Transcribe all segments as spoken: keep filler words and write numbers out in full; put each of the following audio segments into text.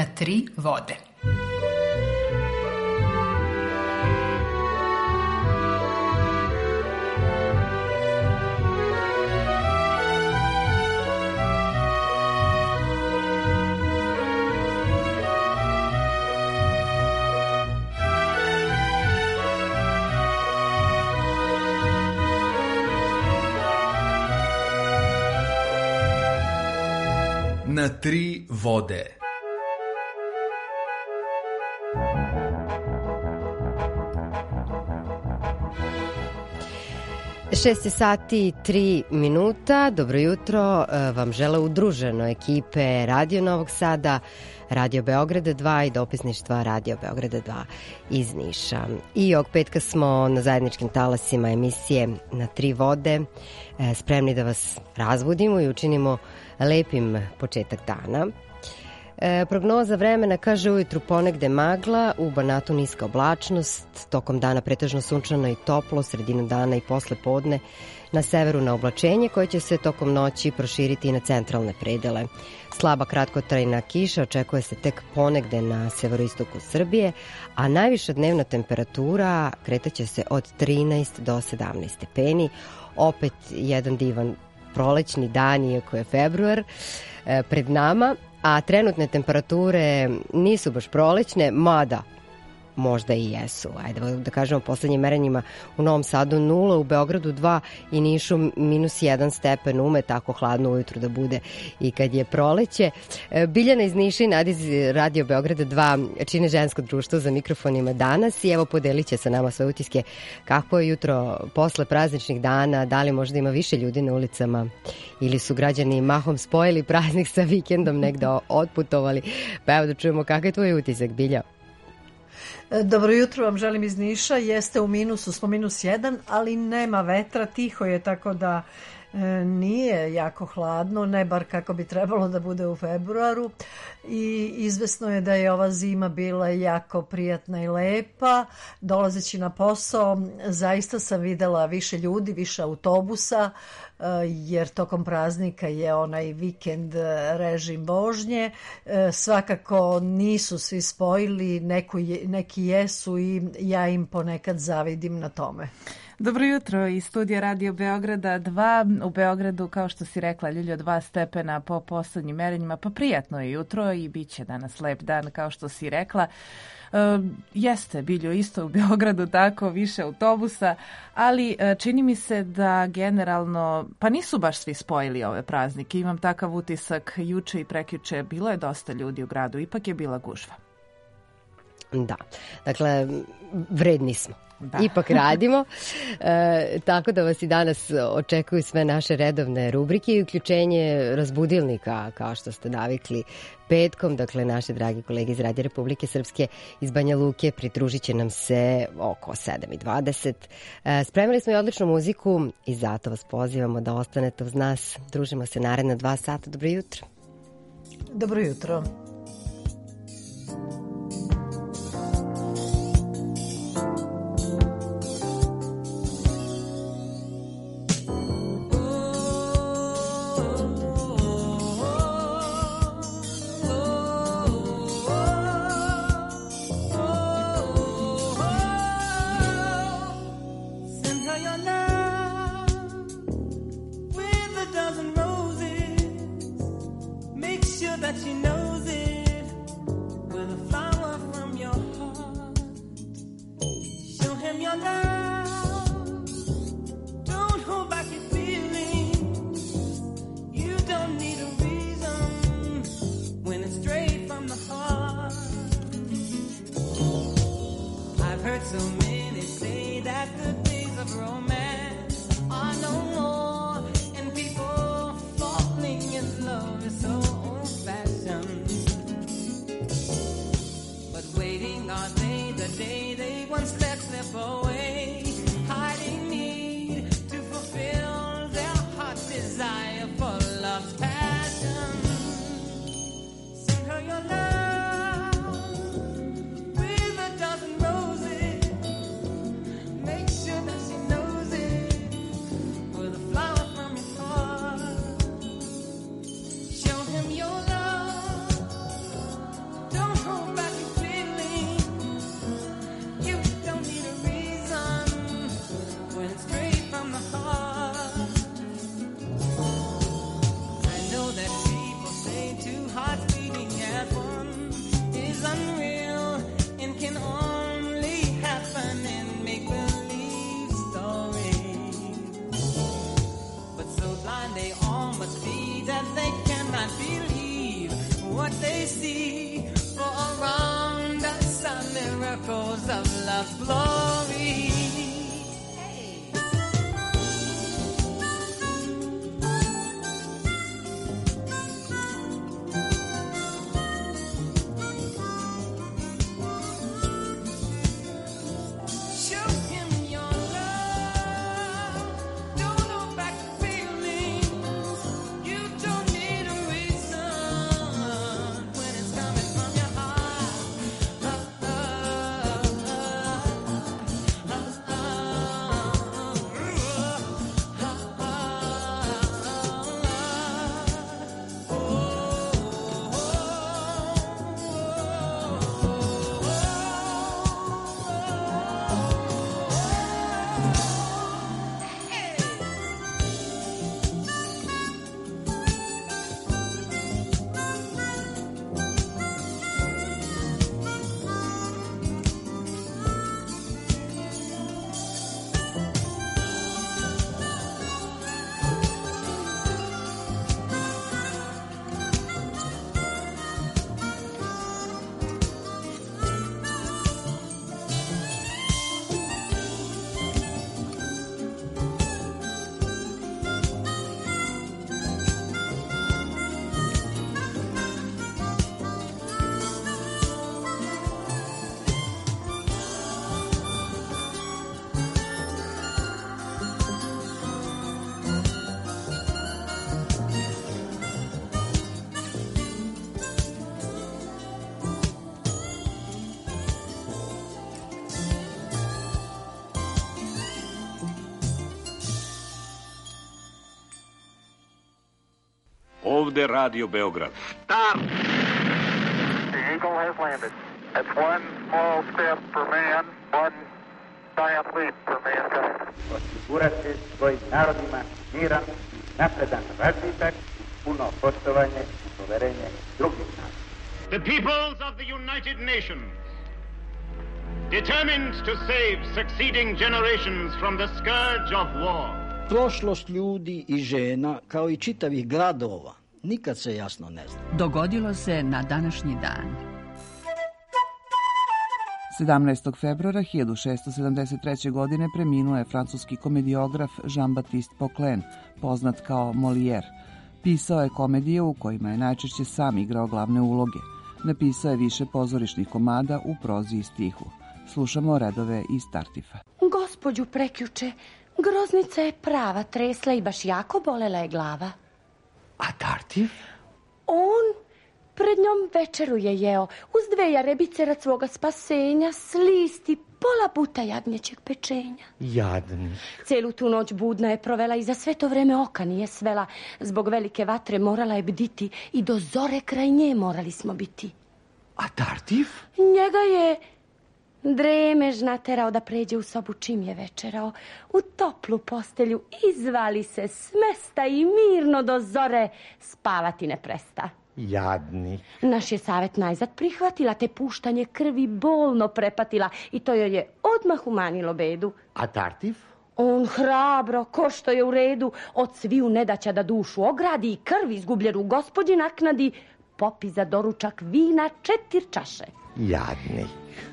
Na tri vode. Na tri vode. Šest sati i tri minuta. Dobro jutro vam žele udruženo ekipe Radio Novog Sada, Radio Beograda dva i dopisništva Radio Beograda dva iz Niša. I ovog petka smo na zajedničkim talasima emisije Na tri vode, spremni da vas razbudimo i učinimo lepim početak dana. E, prognoza vremena kaže ujutru ponegde magla, u Banatu niska oblačnost, tokom dana pretežno sunčano i toplo, sredinom dana i posle podne na severu na oblačenje koje će se tokom noći proširiti i na centralne predele. Slaba kratkotrajna kiša očekuje se tek ponegde na severoistoku Srbije, a najviša dnevna temperatura kretaće se od trinaest do sedamnaest stepeni. Opet jedan divan prolećni dan, iako je februar e, pred nama, a trenutne temperature nisu baš prolećne, mada možda i jesu. Ajde da kažemo, poslednjim merenjima u Novom Sadu nula, u Beogradu dva i Nišu minus jedan stepen, ume tako hladno ujutru da bude i kad je proleće. Biljana iz Niša i Nadi iz Radio Beograda dva čine žensko društvo za mikrofonima danas i evo podelit će sa nama svoje utiske kako je jutro posle prazničnih dana, da li možda ima više ljudi na ulicama ili su građani mahom spojili praznik sa vikendom, negde otputovali. Pa evo da čujemo kakav je tvoj utisak, Bilja. Dobro jutro vam želim iz Niša. Jeste u minusu, smo minus jedan, ali nema vetra, tiho je, tako da e, nije jako hladno, ne bar kako bi trebalo da bude u februaru. I izvesno je da je ova zima bila jako prijatna i lepa. Dolazeći na posao zaista sam videla više ljudi, više autobusa, jer tokom praznika je onaj vikend režim vožnje. Svakako nisu svi spojili, neku, neki jesu i ja im ponekad zavidim na tome. Dobro jutro iz studija Radio Beograda dva. U Beogradu, kao što si rekla, Ljuljo, dva stepena po poslednjim merenjima, pa prijatno je jutro i bit će danas lep dan, kao što si rekla. Uh, jeste, Biljo, isto u Beogradu tako, više autobusa, ali uh, čini mi se da generalno, pa nisu baš svi spojili ove praznike. Imam takav utisak, juče i prekjuče bilo je dosta ljudi u gradu, ipak je bila gužva. Da, dakle, vredni smo. Da. Ipak radimo, e, tako da vas i danas očekuju sve naše redovne rubrike i uključenje razbudilnika, kao što ste navikli petkom. Dakle, naše dragi kolege iz Radija Republike Srpske iz Banja Luke pridružit će nam se oko sedam i dvadeset. E, spremili smo i odličnu muziku i zato vas pozivamo da ostanete uz nas. Družimo se naredna dva sata. Dobro jutro. Dobro jutro. Love is so old-fashioned. feet and they cannot believe what they see. For around us are miracles of love's glory. Ovde Radio Beograd. Stop! The Eagle has landed. It's one small step for man, one giant leap for mankind. Osigurati svojim narodima miran, napredan razvitak, puno poštovanje i poverenje drugih naroda. The peoples of the United Nations, determined to save succeeding generations from the scourge of war. Prošlost ljudi i žena, kao i čitavih gradova, nikad se jasno ne zna. Dogodilo se na današnji dan. sedamnaestog februara hiljadu šessto sedamdeset treće. godine preminuo je francuski komediograf Jean-Baptiste Poquelin, poznat kao Molière. Pisao je komedije u kojima je najčešće sam igrao glavne uloge. Napisao je više pozorišnih komada u prozi i stihu. Slušamo redove iz Tartifa. Gospođu prekjuče, groznica je prava tresla i baš jako bolela je glava. A Tartif? On pred njom večeru je jeo, uz dve jarebice rad svoga spasenja, slisti, pola buta jagnjećeg pečenja. Jadnik. Celu tu noć budna je provela i za sve to vreme oka nije svela. Zbog velike vatre morala je bditi i do zore kraj nje morali smo biti. A Tartif? Njega je dremež naterao da pređe u sobu čim je večerao. U toplu postelju izvali se s mesta i mirno do zore spavati ne presta. Jadnik. Naš je savjet najzad prihvatila, te puštanje krvi bolno prepatila i to joj je odmah umanjilo bedu. A Tartif? On hrabro, ko što je u redu, od sviju nedaća da dušu ogradi i krvi izgubljenu gospođi naknadi, popi za doručak vina četir čaše. Jadnik.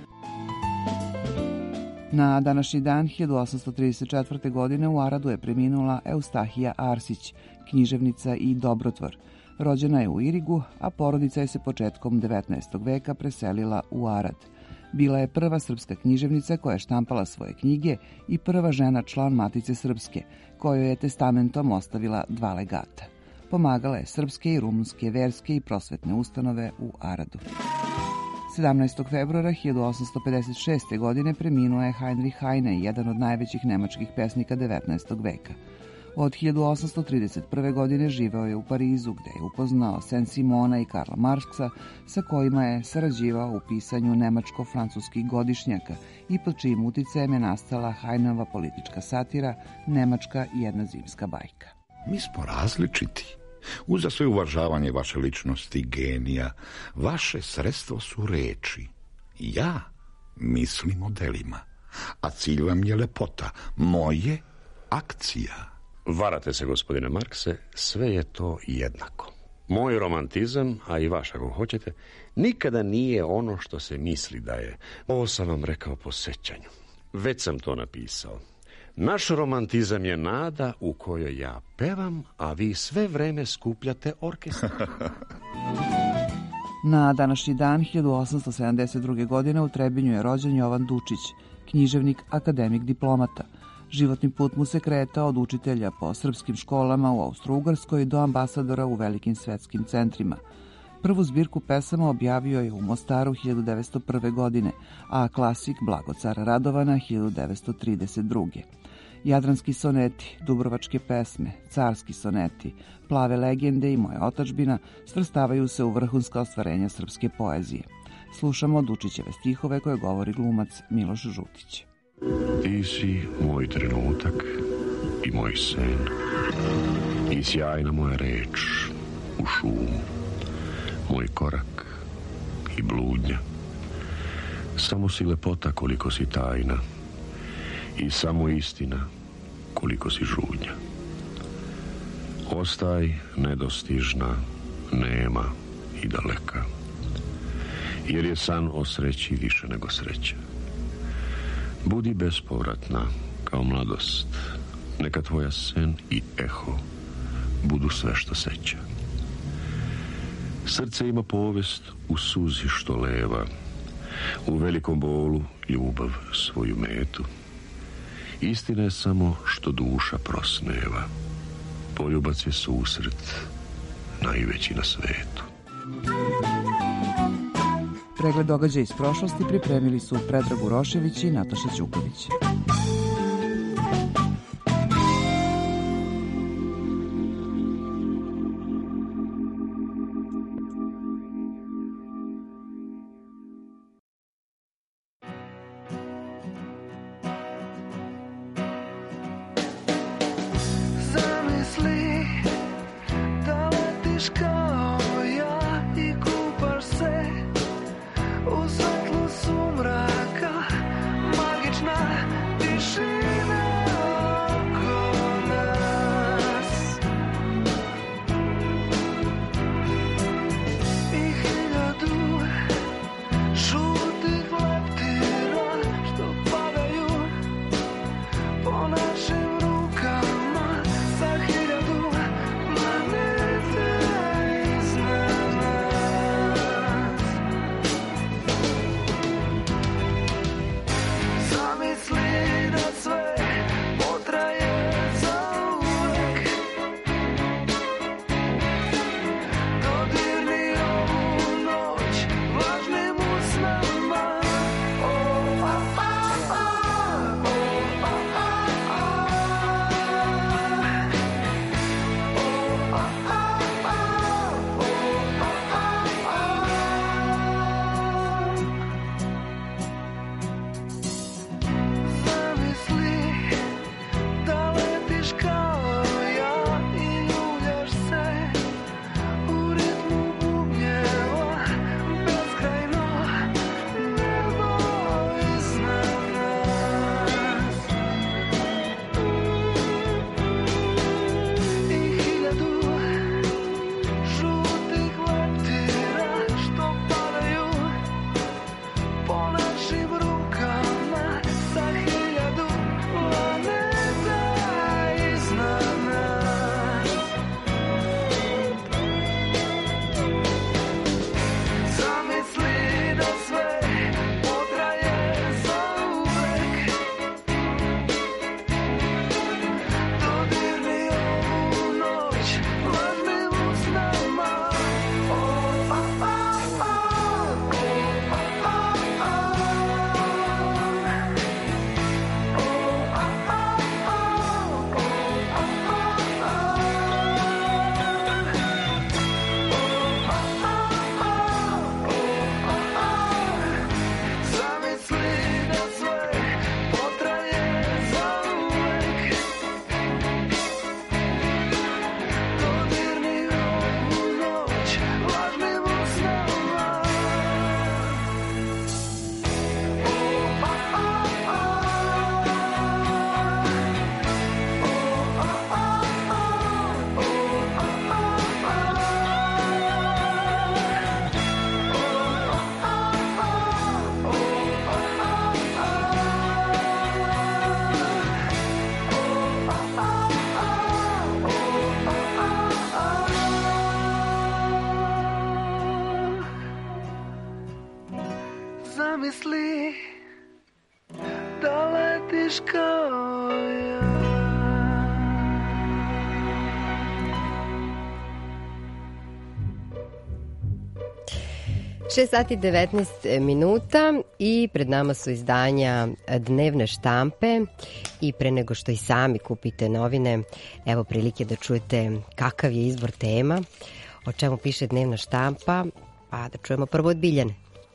Na današnji dan hiljadu osamsto trideset četvrte. godine u Aradu je preminula Eustahija Arsić, književnica i dobrotvor. Rođena je u Irigu, a porodica je se početkom devetnaestog veka preselila u Arad. Bila je prva srpska književnica koja je štampala svoje knjige i prva žena član Matice Srpske, kojoj je testamentom ostavila dva legata. Pomagala je srpske i rumunske verske i prosvetne ustanove u Aradu. sedamnaestog februara hiljadu osamsto pedeset šeste. godine preminuo je Heinrich Heine, jedan od najvećih nemačkih pesnika devetnaestog veka. Od hiljadu osamsto trideset prve. godine živeo je u Parizu, gde je upoznao Saint-Simona i Karla Marksa, sa kojima je sarađivao u pisanju nemačko-francuskih godišnjaka i pod čijim uticajem je nastala Heineova politička satira Nemačka jedna zimska bajka. Mi smo različiti. Uza sve uvažavanje vaše ličnosti, genija, vaše sredstvo su reči. Ja mislim o delima, a cilj vam je lepota. Moje akcija. Varate se, gospodine Markse, sve je to jednako. Moj romantizam, a i vaš ako hoćete, nikada nije ono što se misli da je. Ovo sam vam rekao po sećanju. Već sam to napisao. Naš romantizam je nada u kojoj ja pevam, a vi sve vreme skupljate orkestar. Na današnji dan hiljadu osamsto sedamdeset druge. godine u Trebinju je rođen Jovan Dučić, književnik, akademik, diplomata. Životni put mu se kretao od učitelja po srpskim školama u Austro-Ugarskoj do ambasadora u velikim svetskim centrima. Prvu zbirku pesama objavio je u Mostaru hiljadu devetsto prve. godine, a klasik Blagocara Radovana hiljadu devetsto trideset druge. Jadranski soneti, dubrovačke pesme, carski soneti, plave legende i moja otadžbina svrstavaju se u vrhunska ostvarenja srpske poezije. Slušamo Dučićeve stihove koje govori glumac Miloš Žutić. Ti si moj trenutak i moj sen i sjajna moja reč u šumu, moj korak i bludnja. Samo si lepota koliko si tajna i samo istina koliko si žudnja. Ostaj nedostižna, nema i daleka, jer je san o sreći više nego sreća. Budi bespovratna kao mladost, neka tvoja sen i eho budu sve što seća. Srce ima povest u suzi što leva, u velikom bolu ljubav svoju metu. Istina je samo što duša prosneva, poljubac je susret najveći na svetu. Pregled događaja iz prošlosti pripremili su Predrag Urošević i Nataša Ćuković. Zamisli da letiš kao ja i kupaš se u svetlu sumraka, magična ti misliš kao ja. šest sati devetnaest minuta i pred nama su izdanja dnevne štampe i pre nego što i sami kupite novine, evo prilike da čujete kakav je izbor tema, o čemu piše dnevna štampa, pa da čujemo prvo od Biljane.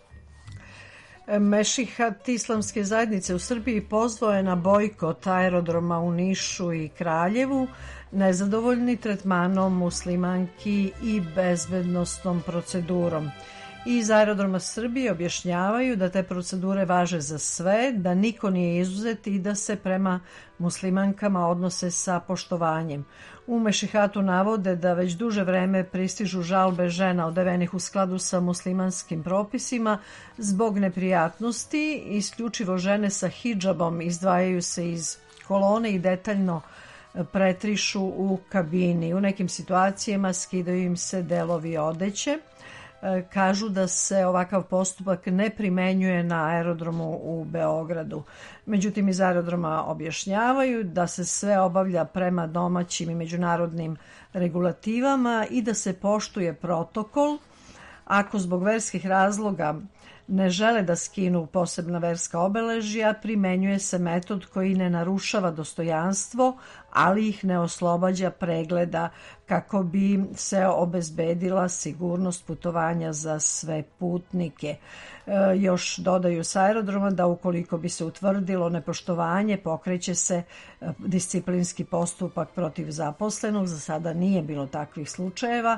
Mešihat islamske zajednice u Srbiji pozvao je na bojkot aerodroma u Nišu i Kraljevu, nezadovoljni tretmanom muslimanki i bezbednostnom procedurom. Iz aerodroma Srbije objašnjavaju da te procedure važe za sve, da niko nije izuzet i da se prema muslimankama odnose sa poštovanjem. U Mešihatu navode da već duže vreme pristižu žalbe žena odevenih u skladu sa muslimanskim propisima zbog neprijatnosti. Isključivo žene sa hidžabom izdvajaju se iz kolone i detaljno pretrišu u kabini. U nekim situacijama skidaju im se delovi odeće. Kažu da se ovakav postupak ne primenjuje na aerodromu u Beogradu. Međutim, iz aerodroma objašnjavaju da se sve obavlja prema domaćim i međunarodnim regulativama i da se poštuje protokol. Ako zbog verskih razloga ne žele da skinu posebna verska obeležja, primenjuje se metod koji ne narušava dostojanstvo, ali ih ne oslobađa pregleda kako bi se obezbedila sigurnost putovanja za sve putnike. E, još dodaju s aerodroma da ukoliko bi se utvrdilo nepoštovanje, pokreće se disciplinski postupak protiv zaposlenog. Za sada nije bilo takvih slučajeva.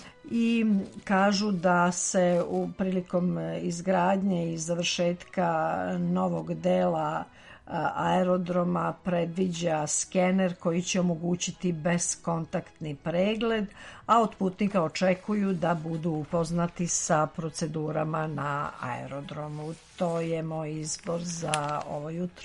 I kažu da se u prilikom izgradnje i završetka novog dela aerodroma predviđa skener koji će omogućiti beskontaktni pregled, a od putnika očekuju da budu upoznati sa procedurama na aerodromu. To je moj izbor za ovo jutro.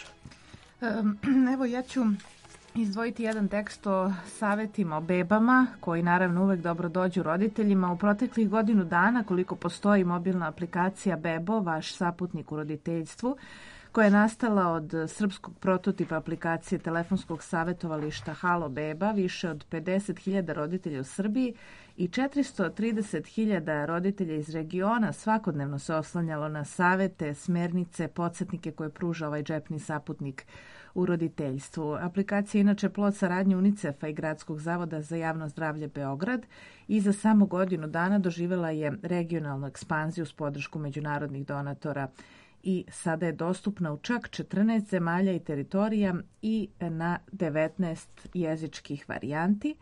Evo, ja ću izdvojiti jedan tekst o savetima o bebama, koji naravno uvek dobro dođu roditeljima. U proteklih godinu dana, koliko postoji mobilna aplikacija Bebo, vaš saputnik u roditeljstvu, koja je nastala od srpskog prototipa aplikacije telefonskog savetovališta Halo Beba, više od pedeset hiljada roditelja u Srbiji i četiristo trideset hiljada roditelja iz regiona svakodnevno se oslanjalo na savete, smernice, podsjetnike koje pruža ovaj džepni saputnik u roditeljstvu. Aplikacija je inače plod saradnje UNICEF-a i Gradskog zavoda za javno zdravlje Beograd i za samo godinu dana doživjela je regionalnu ekspanziju s podršku međunarodnih donatora i sada je dostupna u čak četrnaest zemalja i teritorija i na devetnaest jezičkih varijanti.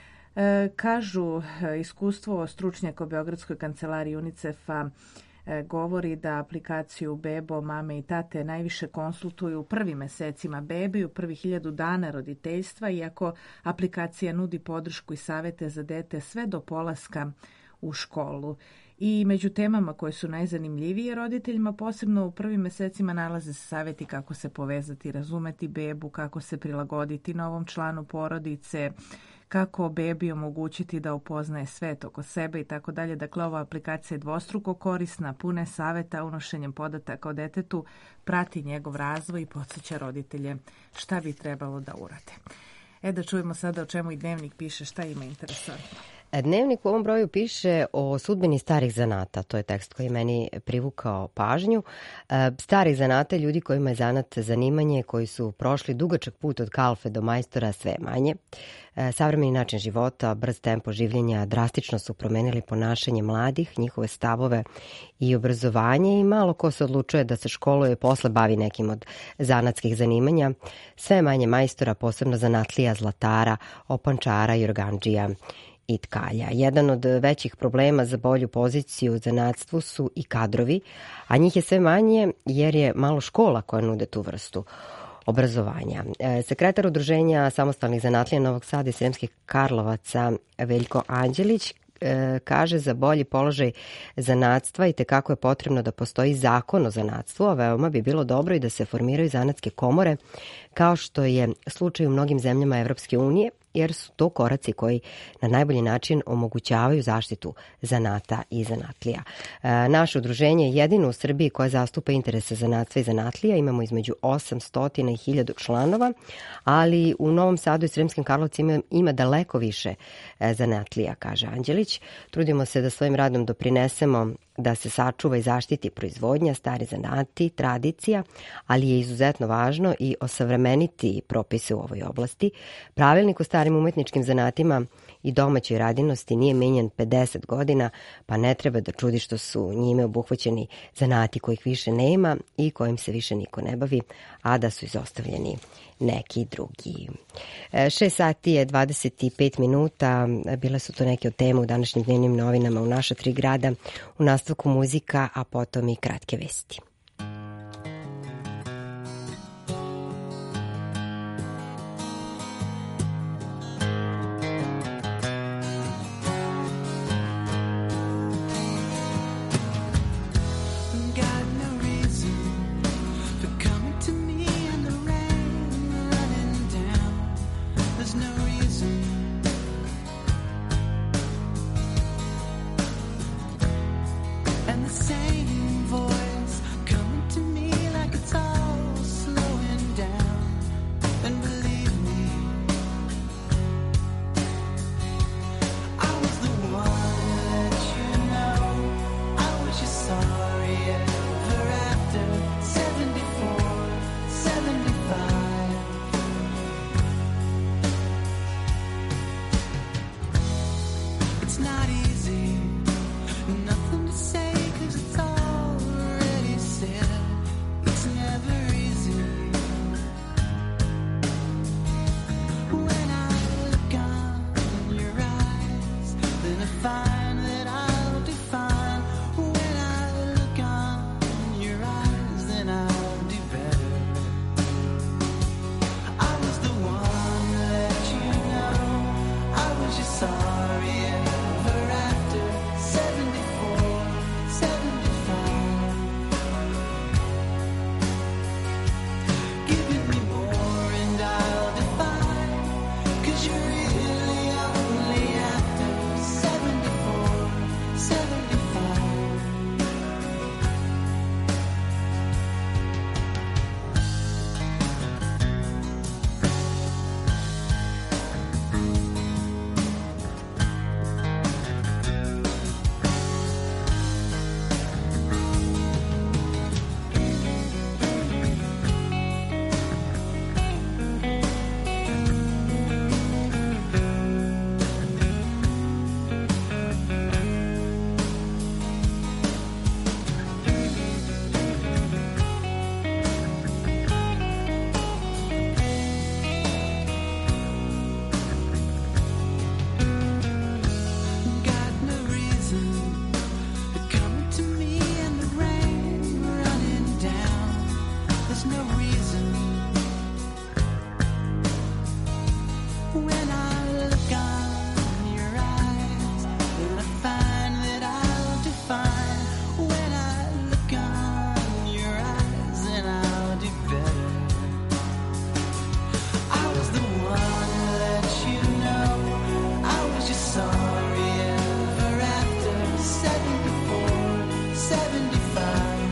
E, kažu, iskustvo stručnjaka u Beogradskoj kancelariji UNICEF-a govori da aplikaciju Bebo, mame i tate najviše konsultuju u prvim mesecima bebe i u prvih hiljadu dana roditeljstva, iako aplikacija nudi podršku i savete za dete sve do polaska u školu. I među temama koje su najzanimljivije roditeljima, posebno u prvim mesecima, nalaze se saveti kako se povezati, razumeti bebu, kako se prilagoditi novom članu porodice, kako bebi omogućiti da upoznaje svet oko sebe i tako dalje. Dakle, ova aplikacija je dvostruko korisna, pune saveta, unošenjem podataka o detetu, prati njegov razvoj i podsjeća roditelje šta bi trebalo da urade. E, da čujemo sada o čemu i Dnevnik piše, šta ima interesantno. Dnevnik u ovom broju piše o sudbini starih zanata. To je tekst koji je meni privukao pažnju. Starih zanata, ljudi kojima je zanat zanimanje, koji su prošli dugačak put od kalfe do majstora, sve manje. Savremeni način života, brz tempo življenja drastično su promenili ponašanje mladih, njihove stavove i obrazovanje i malo ko se odlučuje da se školuje posle bavi nekim od zanatskih zanimanja. Sve manje majstora, posebno zanatlija, zlatara, opančara i organdžija i tkalja. Jedan od većih problema za bolju poziciju u zanatstvu su i kadrovi, a njih je sve manje jer je malo škola koja nude tu vrstu obrazovanja. Sekretar Udruženja samostalnih zanatlija Novog Sada i Sremskih Karlovaca Veljko Anđelić kaže za bolji položaj zanatstva i tekako je potrebno da postoji zakon o zanatstvu, a veoma bi bilo dobro i da se formiraju zanatske komore, kao što je slučaj u mnogim zemljama Evropske unije, jer su to koraci koji na najbolji način omogućavaju zaštitu zanata i zanatlija. Naše udruženje je jedino u Srbiji koje zastupa interese zanatstva i zanatlija. Imamo između osamsto i hiljadu članova, ali u Novom Sadu i Sremskim Karlovcima ima daleko više zanatlija, kaže Anđelić. Trudimo se da svojim radom doprinesemo da se sačuva i zaštiti proizvodnja, stari zanati, tradicija, ali je izuzetno važno i osavremeniti propise u ovoj oblasti. Pravilnik o starim umetničkim zanatima i domaćoj radinosti nije menjan pedeset godina, pa ne treba da čudi što su njime obuhvaćeni zanati kojih više nema i kojim se više niko ne bavi, a da su izostavljeni neki drugi. Šest sati je dvadeset pet minuta, bile su to neke od tema u današnjim dnevnim novinama u naša tri grada, u nastavku muzika, a potom i kratke vesti. And the same voice coming to me like it's all slowing down. And believe me, I was the one to let you know I was your sorry ever after seventy-four, seventy-five. It's not easy, nothing to say 'cause it's already said. It's never easy. When I look on your eyes, then I find that I'll define. When I look on your eyes, then I'll do better. I was the one to let you know I was your sorry ever after seventy-four, seventy-five. Giving me more and I'll define, 'cause you're really only after seventy-four, seventy-five. Got no reason coming to me and the rain running down. There's no reason. When I look on your eyes, then I find that I'll define. When I look on your eyes, then I'll do better. I was the one to let you know I was your sorry ever after seventy-four, seventy-five.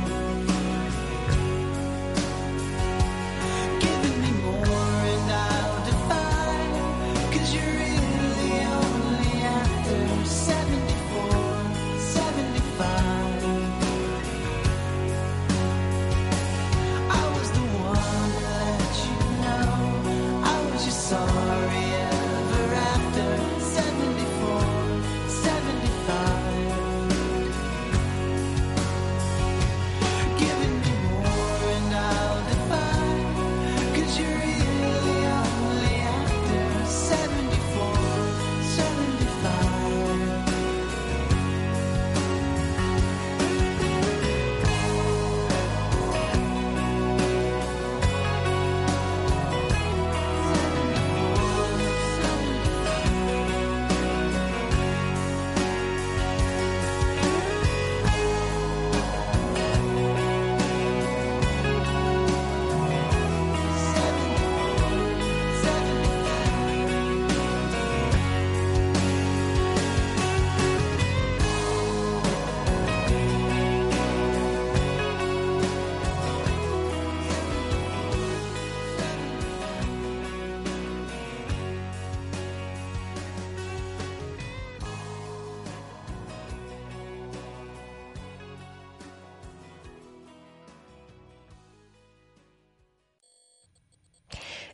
Giving me more and I'll define, 'cause you're really only after seventy-four, seventy-five. I was the one to let you know I was your sorry ever after seventy-four, seventy-five. Giving me more and I'll define, 'cause you're really only after seventy-four,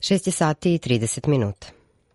šest je sati i trideset minuta.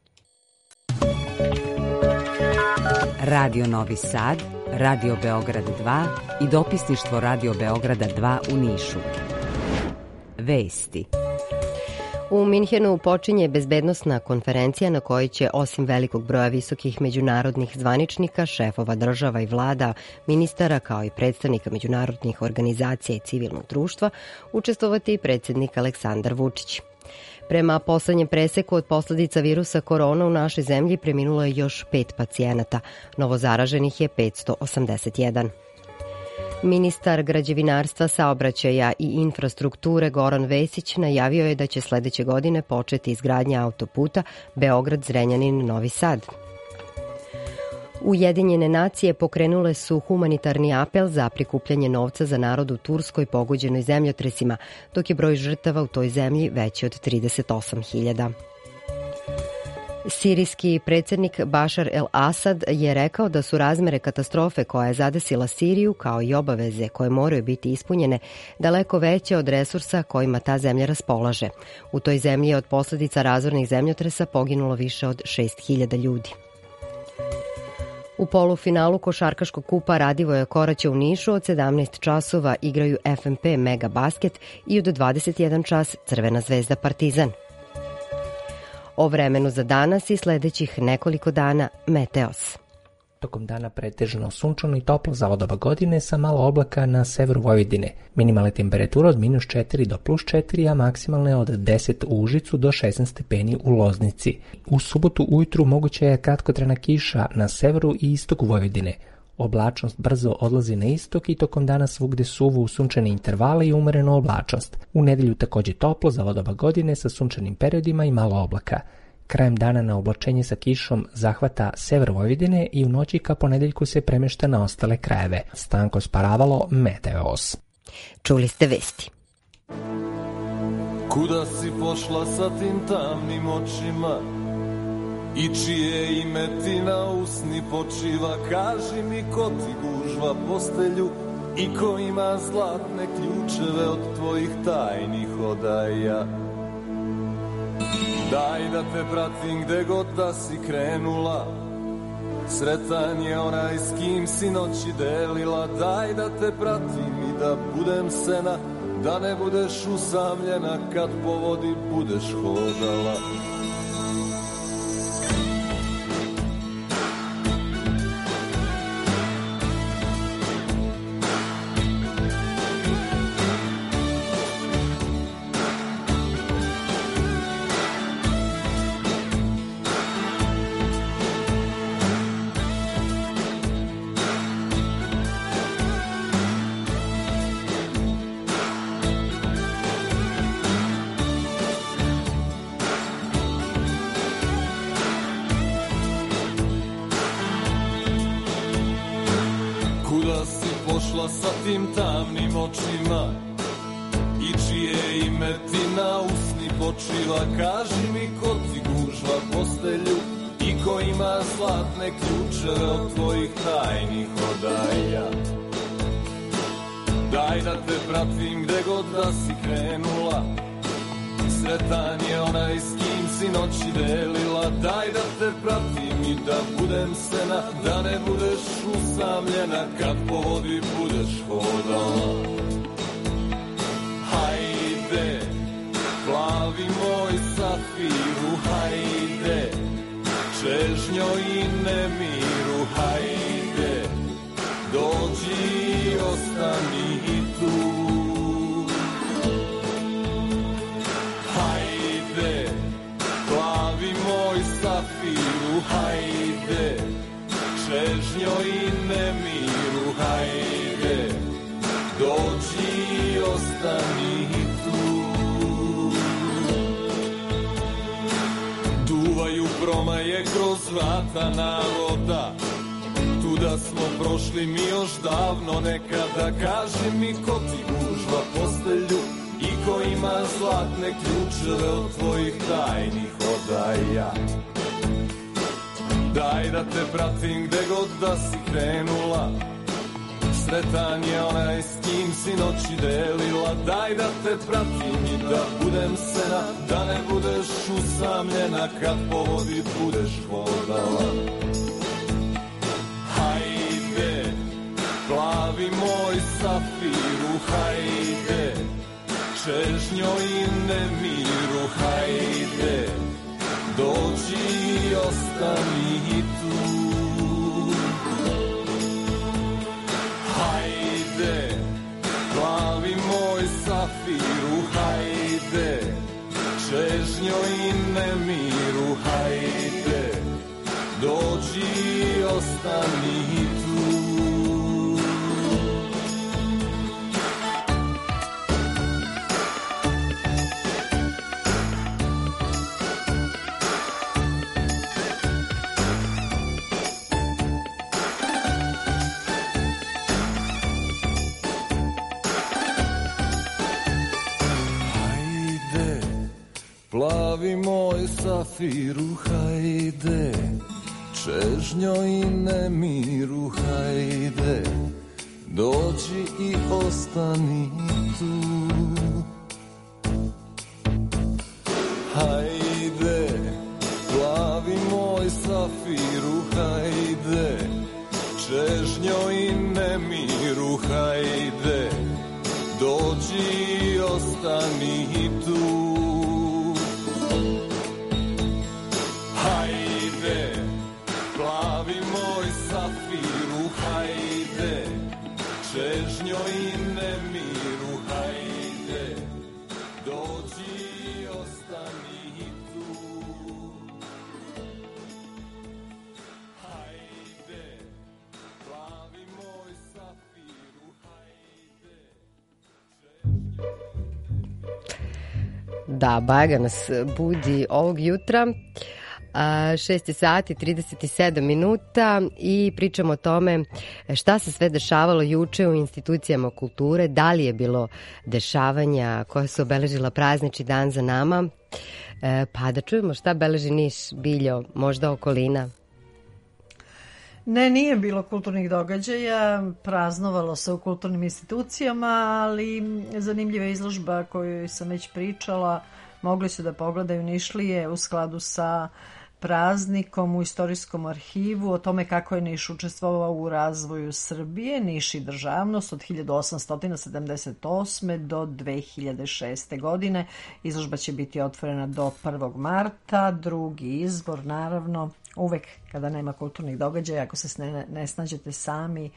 Radio Novi Sad, Radio Beograd dva i dopisništvo Radio Beograda dva u Nišu. Vesti. U Minhenu počinje bezbednosna konferencija na kojoj će, osim velikog broja visokih međunarodnih zvaničnika, šefova država i vlada, ministara, kao i predstavnika međunarodnih organizacija i civilnog društva, učestvovati i predsjednik Aleksandar Vučić. Prema poslednjem preseku od posledica virusa korona u našoj zemlji preminulo je još pet pacijenata, novozaraženih je petsto osamdeset jedan. Ministar građevinarstva, saobraćaja i infrastrukture Goran Vesić najavio je da će sledeće godine početi izgradnja autoputa Beograd-Zrenjanin-Novi Sad. Ujedinjene nacije pokrenule su humanitarni apel za prikupljanje novca za narod u Turskoj pogođenoj zemljotresima, dok je broj žrtava u toj zemlji veći od trideset osam hiljada. Sirijski predsjednik Bašar el-Asad je rekao da su razmere katastrofe koja je zadesila Siriju, kao i obaveze koje moraju biti ispunjene, daleko veće od resursa kojima ta zemlja raspolaže. U toj zemlji je od posljedica razornih zemljotresa poginulo više od šest hiljada ljudi. U polufinalu košarkaškog kupa Radivoja Koraća u Nišu od sedamnaest časova igraju F M P Mega Basket i od dvadeset jedan čas Crvena zvezda Partizan. O vremenu za danas i sledećih nekoliko dana Meteos. Tokom dana pretežno sunčano i toplo za ovo doba godine sa malo oblaka na severu Vojvodine. Minimalne temperature od minus četiri do plus četiri, a maksimalne od deset u Užicu do šesnaest stepeni u Loznici. U subotu ujutru moguća je kratkotrajna kiša na severu i istoku Vojvodine. Oblačnost brzo odlazi na istok i tokom dana svugde suvo u sunčane intervale i umerenu oblačnost. U nedelju takođe toplo za ovo doba godine sa sunčanim periodima i malo oblaka. Krajem dana na oblačenje sa kišom zahvata sever Vojvodine i u noći ka ponedeljku se premešta na ostale krajeve. Stanko Sparavalo, Meteos. Čuli ste vesti. Kuda si pošla sa tim tamnim očima i čije ime ti na usni počiva? Kaži mi ko ti gužva postelju i ko ima zlatne ključeve od tvojih tajnih odaja. Daj da te pratim gde god da si krenula, sretan je onaj s kim si noći delila. Daj da te pratim i da budem sena, da ne budeš usamljena kad po vodi budeš hodala. Sa tim tamnim očima i čije ime ti na usni počiva? Kaži mi ko ti gužva postelju i ko ima zlatne ključeve od tvojih tajnih odaja. Daj da te pratim gde god da si krenula, sretan je onaj s kim si noći delila. Daj da te pratim i da budem sena, da ne budeš usamljena kad po vodi budeš hodala. Hajde, plavi moj safiru, hajde, čežnjo i nemiru, hajde, dođi i ostani i tu. Hajde, plavi moj safiru, hajde, čežnjo i nemiru, hajde, dođi i ostani tu. Duvaju promaje kroz vrata naroda, tuda smo prošli mi još davno nekada. Kaži mi ko ti gužva postelju i ko ima zlatne ključeve od tvojih tajnih odaja. Daj da te pratim gde god da si krenula, sretan je onaj s kim si noći delila. Daj da te pratim i da budem sena, da ne budeš usamljena kad po vodi budeš hodala. Hajde, plavi moj safiru, hajde, čežnjo i nemiru, hajde, dođi i ostani tu. Hajde, plavi moj safiru, hajde, čežnjo i nemiru, hajde, dođi i ostani tu. Plavi moj safiru, hajde, čežnjo i nemiru, hajde, dođi i ostani tu. Hajde, plavi moj safiru, hajde, čežnjo i nemiru, hajde, dođi i ostani tu. Hajde, plavi moj safiru, hajde, čežnjo i nemiru, hajde, dođi i ostani tu. Hajde, plavi moj safiru, hajde, čežnjo... Da, Baga nas budi ovog jutra. šest sati trideset sedam minuta i pričamo o tome šta se sve dešavalo juče u institucijama kulture, da li je bilo dešavanja koja su obeležila praznični dan za nama. Pa da čujemo šta beleži Niš, Biljo, možda okolina. Ne, nije bilo kulturnih događaja, praznovalo se u kulturnim institucijama, ali zanimljiva izložba koju sam već pričala, mogli su da pogledaju Nišlije u skladu sa praznikom u Istorijskom arhivu o tome kako je Niš učestvovao u razvoju Srbije, Niš i državnost od hiljadu osamsto sedamdeset osme do dve hiljade šeste. godine. Izložba će biti otvorena do prvog marta. Drugi izbor, naravno, uvek kada nema kulturnih događaja, ako se ne, ne snađete sami,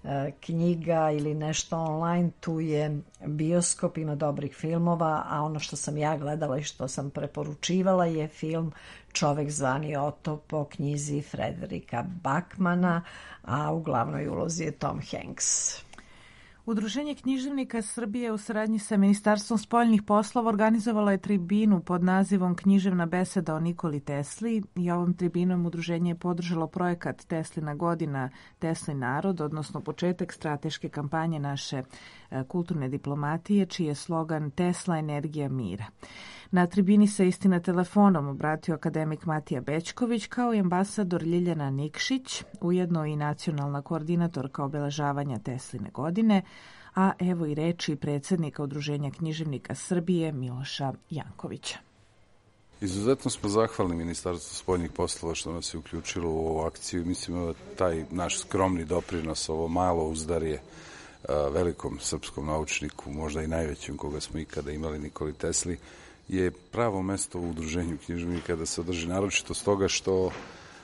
knjiga ili nešto online, tu je bioskop, ima dobrih filmova, a ono što sam ja gledala i što sam preporučivala je film Čovek zvani Oto po knjizi Frederika Bakmana, a u glavnoj ulozi je Tom Hanks. Udruženje književnika Srbije u saradnji sa Ministarstvom spoljnih poslova organizovalo je tribinu pod nazivom Književna beseda o Nikoli Tesli i ovom tribinom udruženje je podržalo projekat Teslina godina, Teslin narod, odnosno početak strateške kampanje naše kulturne diplomatije, čiji je slogan Tesla energija mira. Na tribini se istina telefonom obratio akademik Matija Bećković kao i ambasador Ljiljana Nikšić, ujedno i nacionalna koordinatorka obeležavanja Tesline godine, a evo i reči predsjednika Udruženja književnika Srbije Miloša Jankovića. Izuzetno smo zahvalni Ministarstvu spoljnih poslova što nas je uključilo u ovu akciju. Mislim da taj naš skromni doprinos, ovo malo uzdarje velikom srpskom naučniku, možda i najvećem koga smo ikada imali, Nikoli Tesli, je pravo mesto u Udruženju književnika da se održi, naročito stoga što uh,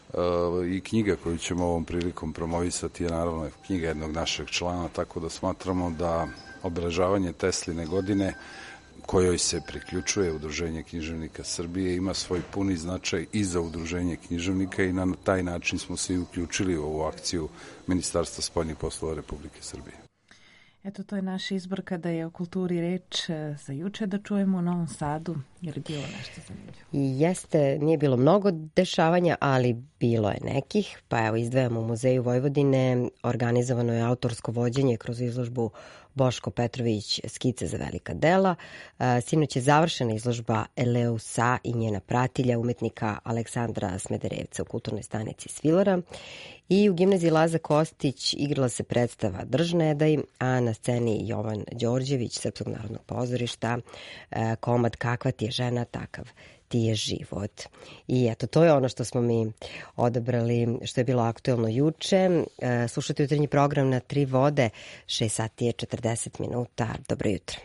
i knjiga koju ćemo ovom prilikom promovisati je naravno knjiga jednog našeg člana, tako da smatramo da obeležavanje Tesline godine, kojoj se priključuje Udruženje književnika Srbije, ima svoj puni značaj i za Udruženje književnika i na taj način smo se i uključili u ovu akciju Ministarstva spoljnih poslova Republike Srbije. Eto, to je naš izbor kada je o kulturi reč za juče, da čujemo u Novom Sadu. Je li bilo nešto zanimljivo? Jeste, nije bilo mnogo dešavanja, ali bilo je nekih. Pa evo, izdvajamo u Muzeju Vojvodine, organizovano je autorsko vođenje kroz izložbu Boško Petrović skice za velika dela. Sinoć je završena izložba Eleusa i njena pratilja umetnika Aleksandra Smederevca u kulturnoj stanici Svilora. I u gimnaziji Laza Kostić igrala se predstava Drž ne daj, a na sceni Jovan Đorđević Srpskog narodnog pozorišta komad Kakva ti je žena, takav ti je život. I eto, to je ono što smo mi odabrali, što je bilo aktuelno juče. Slušajte jutarnji program na Tri vode, šest sati je četrdeset minuta. Dobro jutro.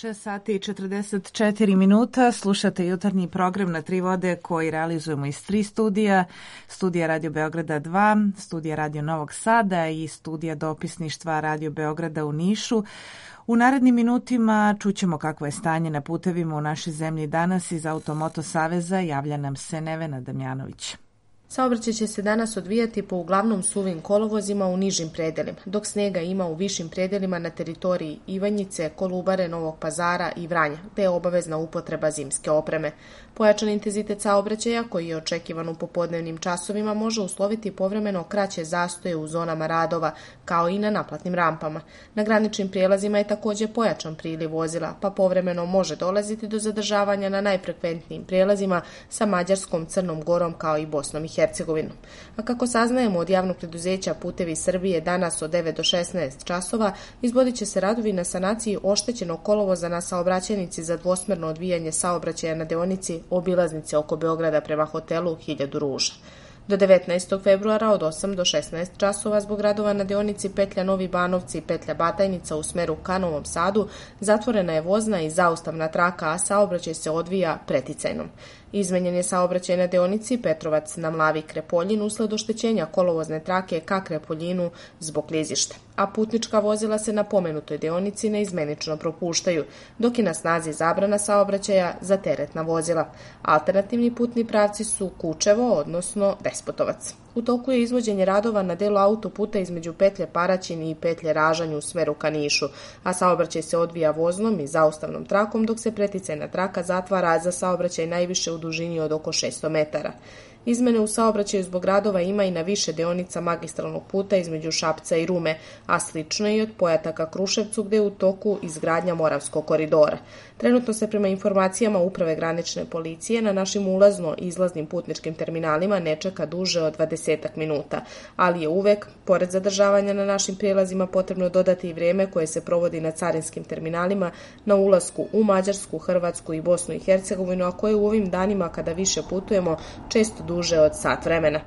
šest sati i četrdeset četiri minuta. Slušate jutarnji program na tri vode koji realizujemo iz tri studija. Studija Radio Beograda dva, studija Radio Novog Sada i studija dopisništva Radio Beograda u Nišu. U narednim minutima čućemo kakvo je stanje na putevima u našoj zemlji danas. Iz Automoto Saveza javlja nam se Nevena Damjanović. Saobraćaj će se danas odvijati po uglavnom suvim kolovozima u nižim predelima, dok snega ima u višim predelima na teritoriji Ivanjice, Kolubare, Novog Pazara i Vranja, te je obavezna upotreba zimske opreme. Pojačan intenzitet saobraćaja, koji je očekivan u popodnevnim časovima, može usloviti povremeno kraće zastoje u zonama radova, kao i na naplatnim rampama. Na graničnim prijelazima je također pojačan priliv vozila, pa povremeno može dolaziti do zadržavanja na najfrekventnijim prijelazima sa Mađarskom, Crnom Gorom, kao i Bosnom i Hercegovinom. A kako saznajemo od javnog preduzeća Putevi Srbije, danas od devet do šesnaest časova izvodit će se radovi na sanaciji oštećenog kolovoza na saobraćajnici za dvosmerno odvijanje saobraćaja na deonici obilaznice oko Beograda prema hotelu Hiljadu ruža. Do devetnaestog februara od osam do šesnaest časova zbog radova na deonici petlja Novi Banovci i petlja Batajnica u smeru ka Novom Sadu zatvorena je vozna i zaustavna traka, a saobraćaj se odvija preticajnom. Izmenjen je saobraćaj na deonici Petrovac na Mlavi Krepoljin usled oštećenja kolovozne trake ka Krepoljinu zbog klizišta, a putnička vozila se na pomenutoj deonici neizmenično propuštaju, dok je na snazi zabrana saobraćaja za teretna vozila. Alternativni putni pravci su Kučevo, odnosno Despotovac. U toku je izvođenje radova na delu autoputa između petlje Paraćin i petlje Ražanj u smeru ka Nišu, a saobraćaj se odvija voznom i zaustavnom trakom, dok se preticajna traka zatvara za saobraćaj najviše u dužini od oko šesto metara. Izmene u saobraćaju zbog radova ima i na više deonica magistralnog puta između Šapca i Rume, a slično je i od Pojata ka Kruševcu, gde je u toku izgradnja Moravskog koridora. Trenutno se prema informacijama Uprave granične policije na našim ulazno-izlaznim putničkim terminalima ne čeka duže od dvadesetak minuta, ali je uvek, pored zadržavanja na našim prijelazima, potrebno dodati i vrijeme koje se provodi na carinskim terminalima na ulasku u Mađarsku, Hrvatsku i Bosnu i Hercegovinu, a koje u ovim danima kada više putujemo često duže od sat vremena.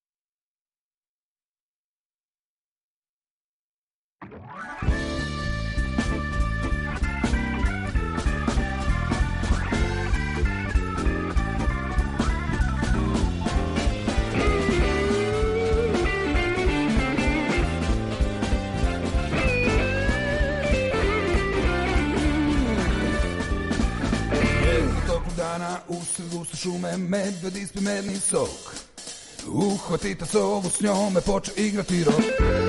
Dana usred guste šume medved ispi medni sok. Uhvatite sovu, s njome poče igrati rok.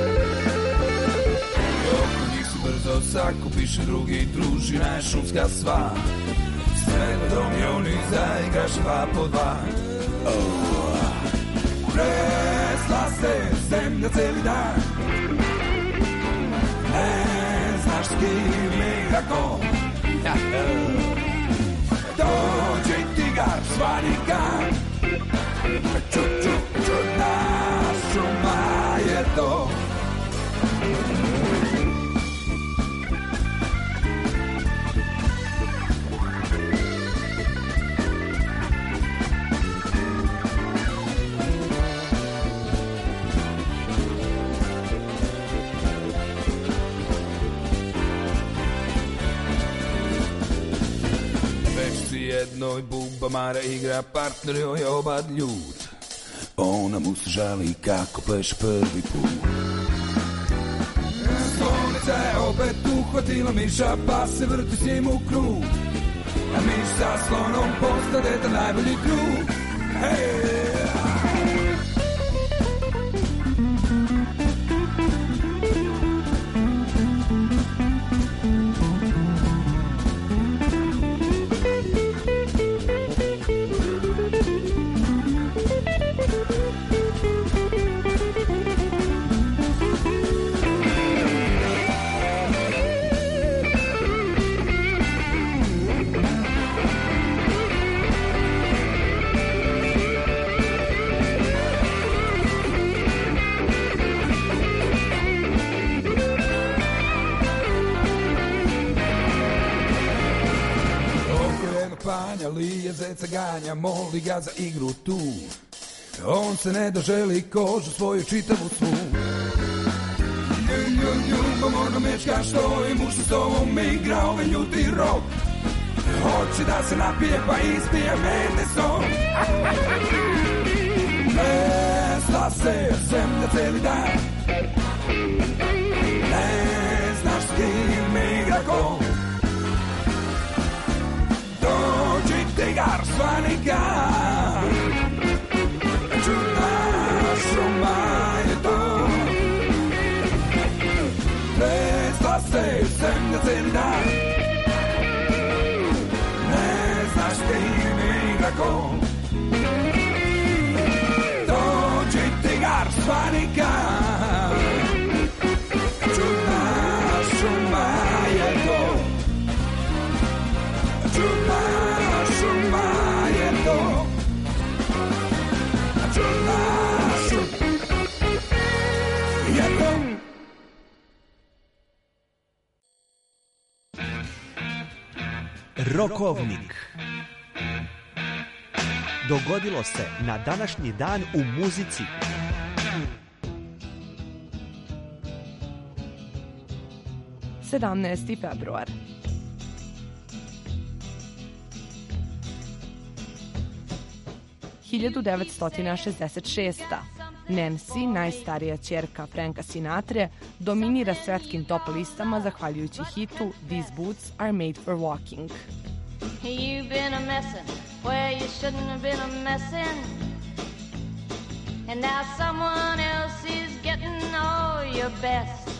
Oko njih se brzo sakupiše drugi, družina je šumska sva. S medvedom i oni zaigraše dva po dva. Oh, tresla se zemlja celi dan. Ne znaš s kim i kako. Dođe i tigar svani gan. Ču, ču, čudna šuma je to. Jednoj buba Mara igra, partner joj je obad ljud. Ona mu se žali kako pleše prvi put. Slonica je opet uhvatila miša, pa se vrti s njim u krug. A miš sa slonom postade ta najbolji drug. Hey! Lije zeca ganja, moli ga za igru tu. On se ne doželi kožu svoju čitavu svu. ju, ju, pa možda mečka što i muž s tobom igra ovaj ljuti rok. Hoće da se napije pa ispije mene sok. Ne zna se zemlja celi dan, ne znaš s kim igra ko. Dođi tigar svanika, čudna šuma je to. Ne zna se zemlja celi dan, ne znaš s kim igra ko. Dođi tigar svanika, čudna šuma je to. Čudna šuma je to. Čudna šuma je to. Rokovnik. Dogodilo se na današnji dan u muzici. sedamnaesti februar. hiljadu devetsto šezdeset šesta. Nancy, najstarija ćerka Franka Sinatre, dominira svetskim top listama zahvaljujući hitu These Boots Are Made for Walking. You've been a messin' where you shouldn't have been a messin', and now someone else is getting all your best.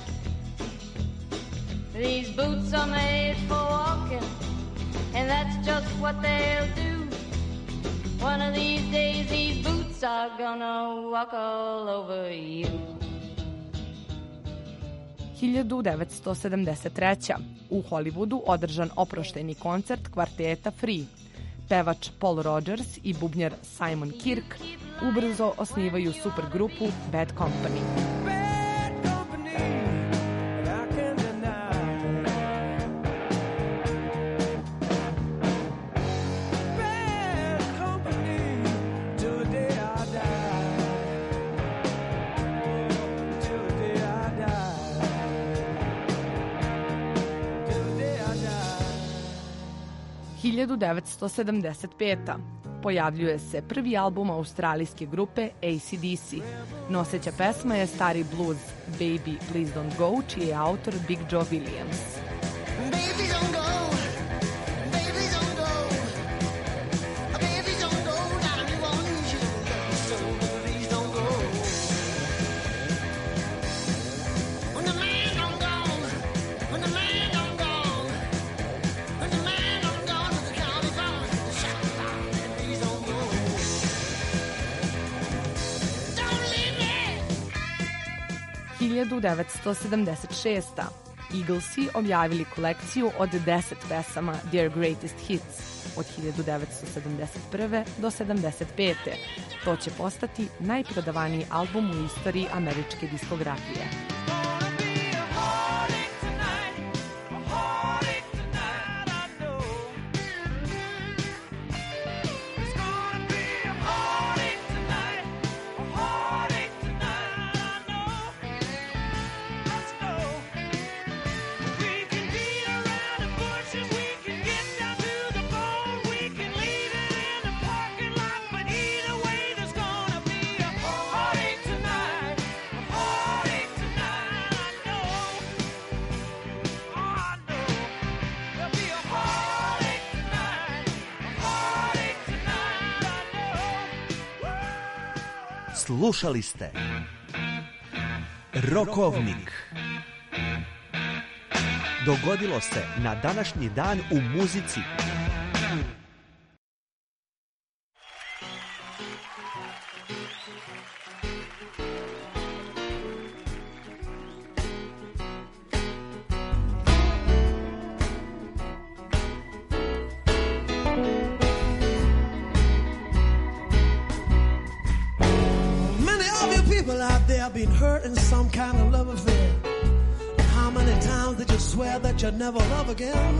These boots are made for walking, and that's just what they'll do. One of these days these boots are gonna walk all over you. hiljadu devetsto sedamdeset treća. U Hollywoodu održan oproštajni koncert kvarteta Free. Pevač Paul Rodgers i bubnjar Simon Kirk ubrzo osnivaju supergrupu Bad Company. hiljadu devetsto sedamdeset peta. Pojavljuje se prvi album australijske grupe A C D C. Noseća pesma je stari blues Baby Please Don't Go, čiji je autor Big Joe Williams. Baby, don't go. Baby, don't go. Baby, don't go. Now you want you. So please don't go. When the man don't go, when the man don't go, when the man don't go to the county farm, shut down. Please don't go. Don't leave me. hiljadu devetsto sedamdeset šesta. Eaglesi objavili kolekciju od deset pesama Their Greatest Hits od hiljadu devetsto sedamdeset prve do sedamdeset pete. To će postati najprodavaniji album u istoriji američke diskografije. Slušali ste Rokovnik. Dogodilo se na današnji dan u muzici. Been hurt in some kind of love affair. How many times did you swear that you'd never love again?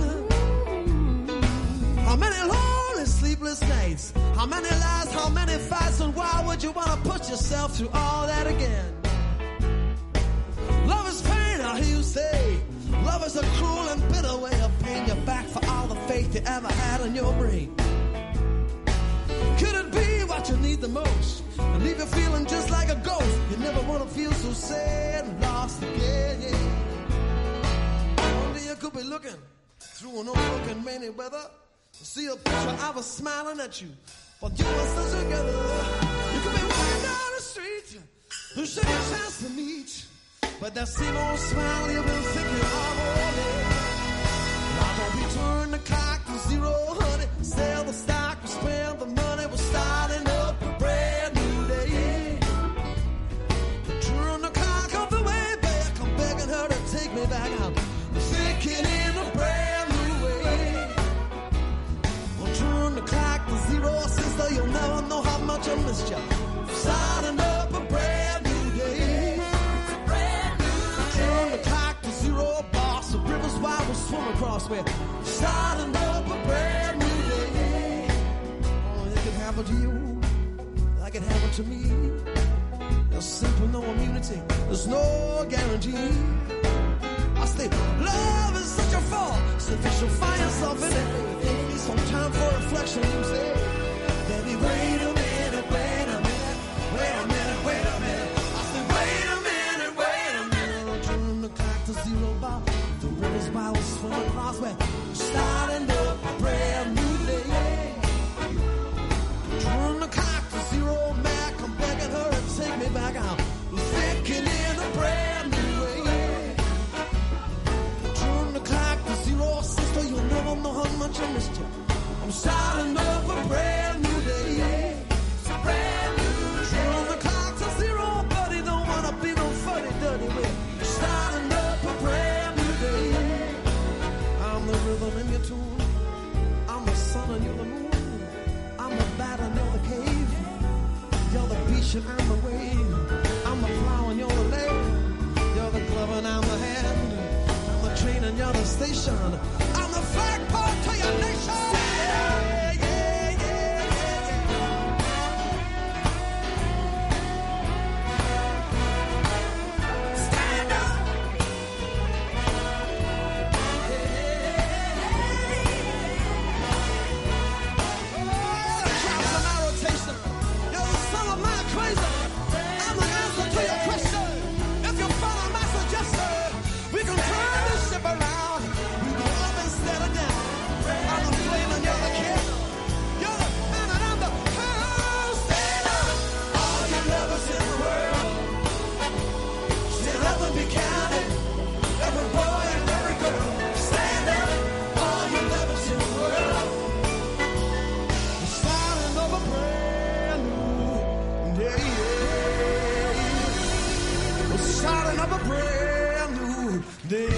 How many lonely sleepless nights? How many lies? How many fights? And why would you want to put yourself through all that again? Love is pain, I hear you say, love is a cruel and bitter way of paying you back for all the faith you ever had in your brain. Could it be what you need the most and leave you feeling just like a ghost? You never want to feel so sad and lost again, yeah. One day you could be looking through an overlooking rainy weather, see a picture of us smiling at you, but you and us together. You could be walking down the street, there's a chance to meet, but that same old smile you've been thinking of all day. Why don't we turn the clock to zero, honey? Sell the stock, we spend the money, we're starting up a brand new day. Turn the clock all the way back, I'm begging her to take me back out. I'm thinking in a brand new way. Well, turn the clock to zero, sister, you'll never know how much I missed you. Starting up a brand new day. Turn the clock to zero, boss. The river's wide, we'll swim across. We're starting up a brand new day. Oh, it could happen to you, like it happened to me. There's simply no immunity, there's no guarantee. I say, love is such a fall, so if you should find yourself in it, you need some time for reflection. You say, baby, wait a minute, wait a minute, wait a minute, wait a minute. I say, wait a minute, wait a minute. Turn the clock to zero, bar. The river's by was swim across. We're starting up a brand new day. Turn the clock to zero, Mac. I'm begging her to take me back out. We're thinking in a brand new way. Turn the clock to zero, sister. You'll never know how much I missed you. I'm starting up a brand new day. It's a brand new day. Turn the clock to zero, buddy. Don't wanna be no funny, dirty way. Starting up a brand new day. I'm the rhythm in your tune. I'm the sun and you're the moon. I'm the bat and you're the cave. You're the beach and I'm the wave. I'm the flower and you're the lake. You're the glove and I'm the hand. I'm the train and you're the station. I'm the flagpole to your nation. Yeah, yeah, yeah, yeah, yeah. Stand up. Starting up a brand new day.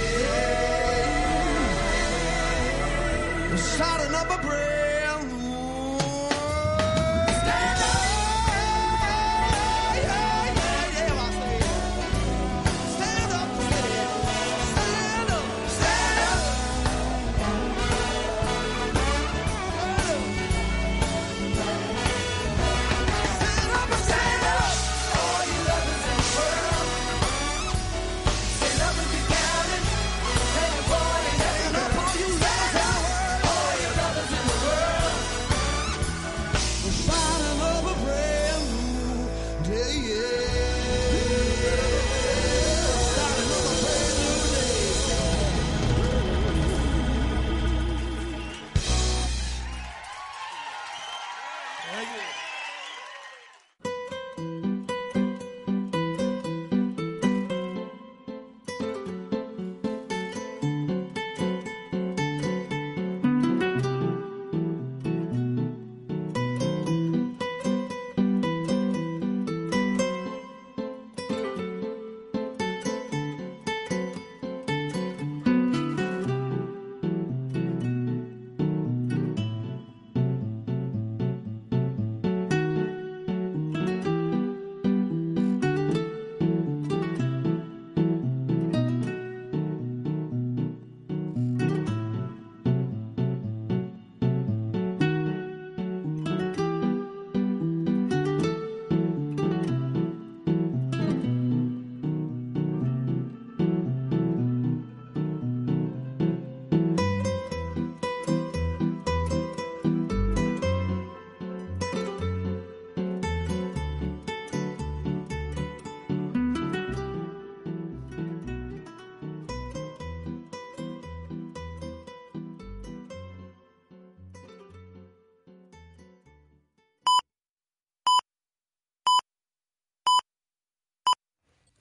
We're starting up a brand new. Stand up. Yeah, yeah, yeah, I say. Stand up, stand up, stand up. Stand up, stand up. All you lovers in the world. Say love will be counted.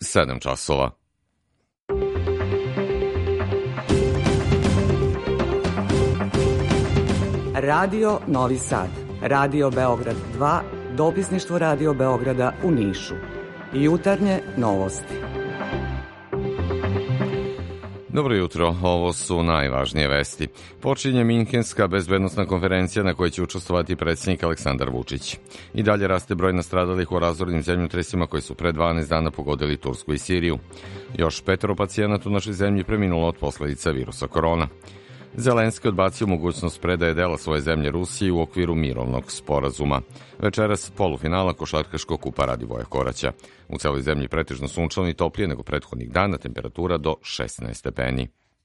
sedam časova. Radio Novi Sad, Radio Beograd dva, dopisništvo Radio Beograda u Nišu. Jutarnje novosti. Dobro jutro, ovo su najvažnije vesti. Počinje Minhenska bezbednosna konferencija na kojoj će učestvovati predsjednik Aleksandar Vučić. I dalje raste broj nastradalih u razornim zemljotresima koji su pre dvanaest dana pogodili Tursku i Siriju. Još petoro pacijenata u našoj zemlji preminulo od posledica virusa korona. Zelenski odbacio mogućnost predaje dela svoje zemlje Rusiji u okviru mirovnog sporazuma. Večeras polufinala košarkaškog kupa Radivoja Koraća. U celoj zemlji pretežno sunčano i toplije nego prethodnih dana, temperatura do šesnaest stepeni.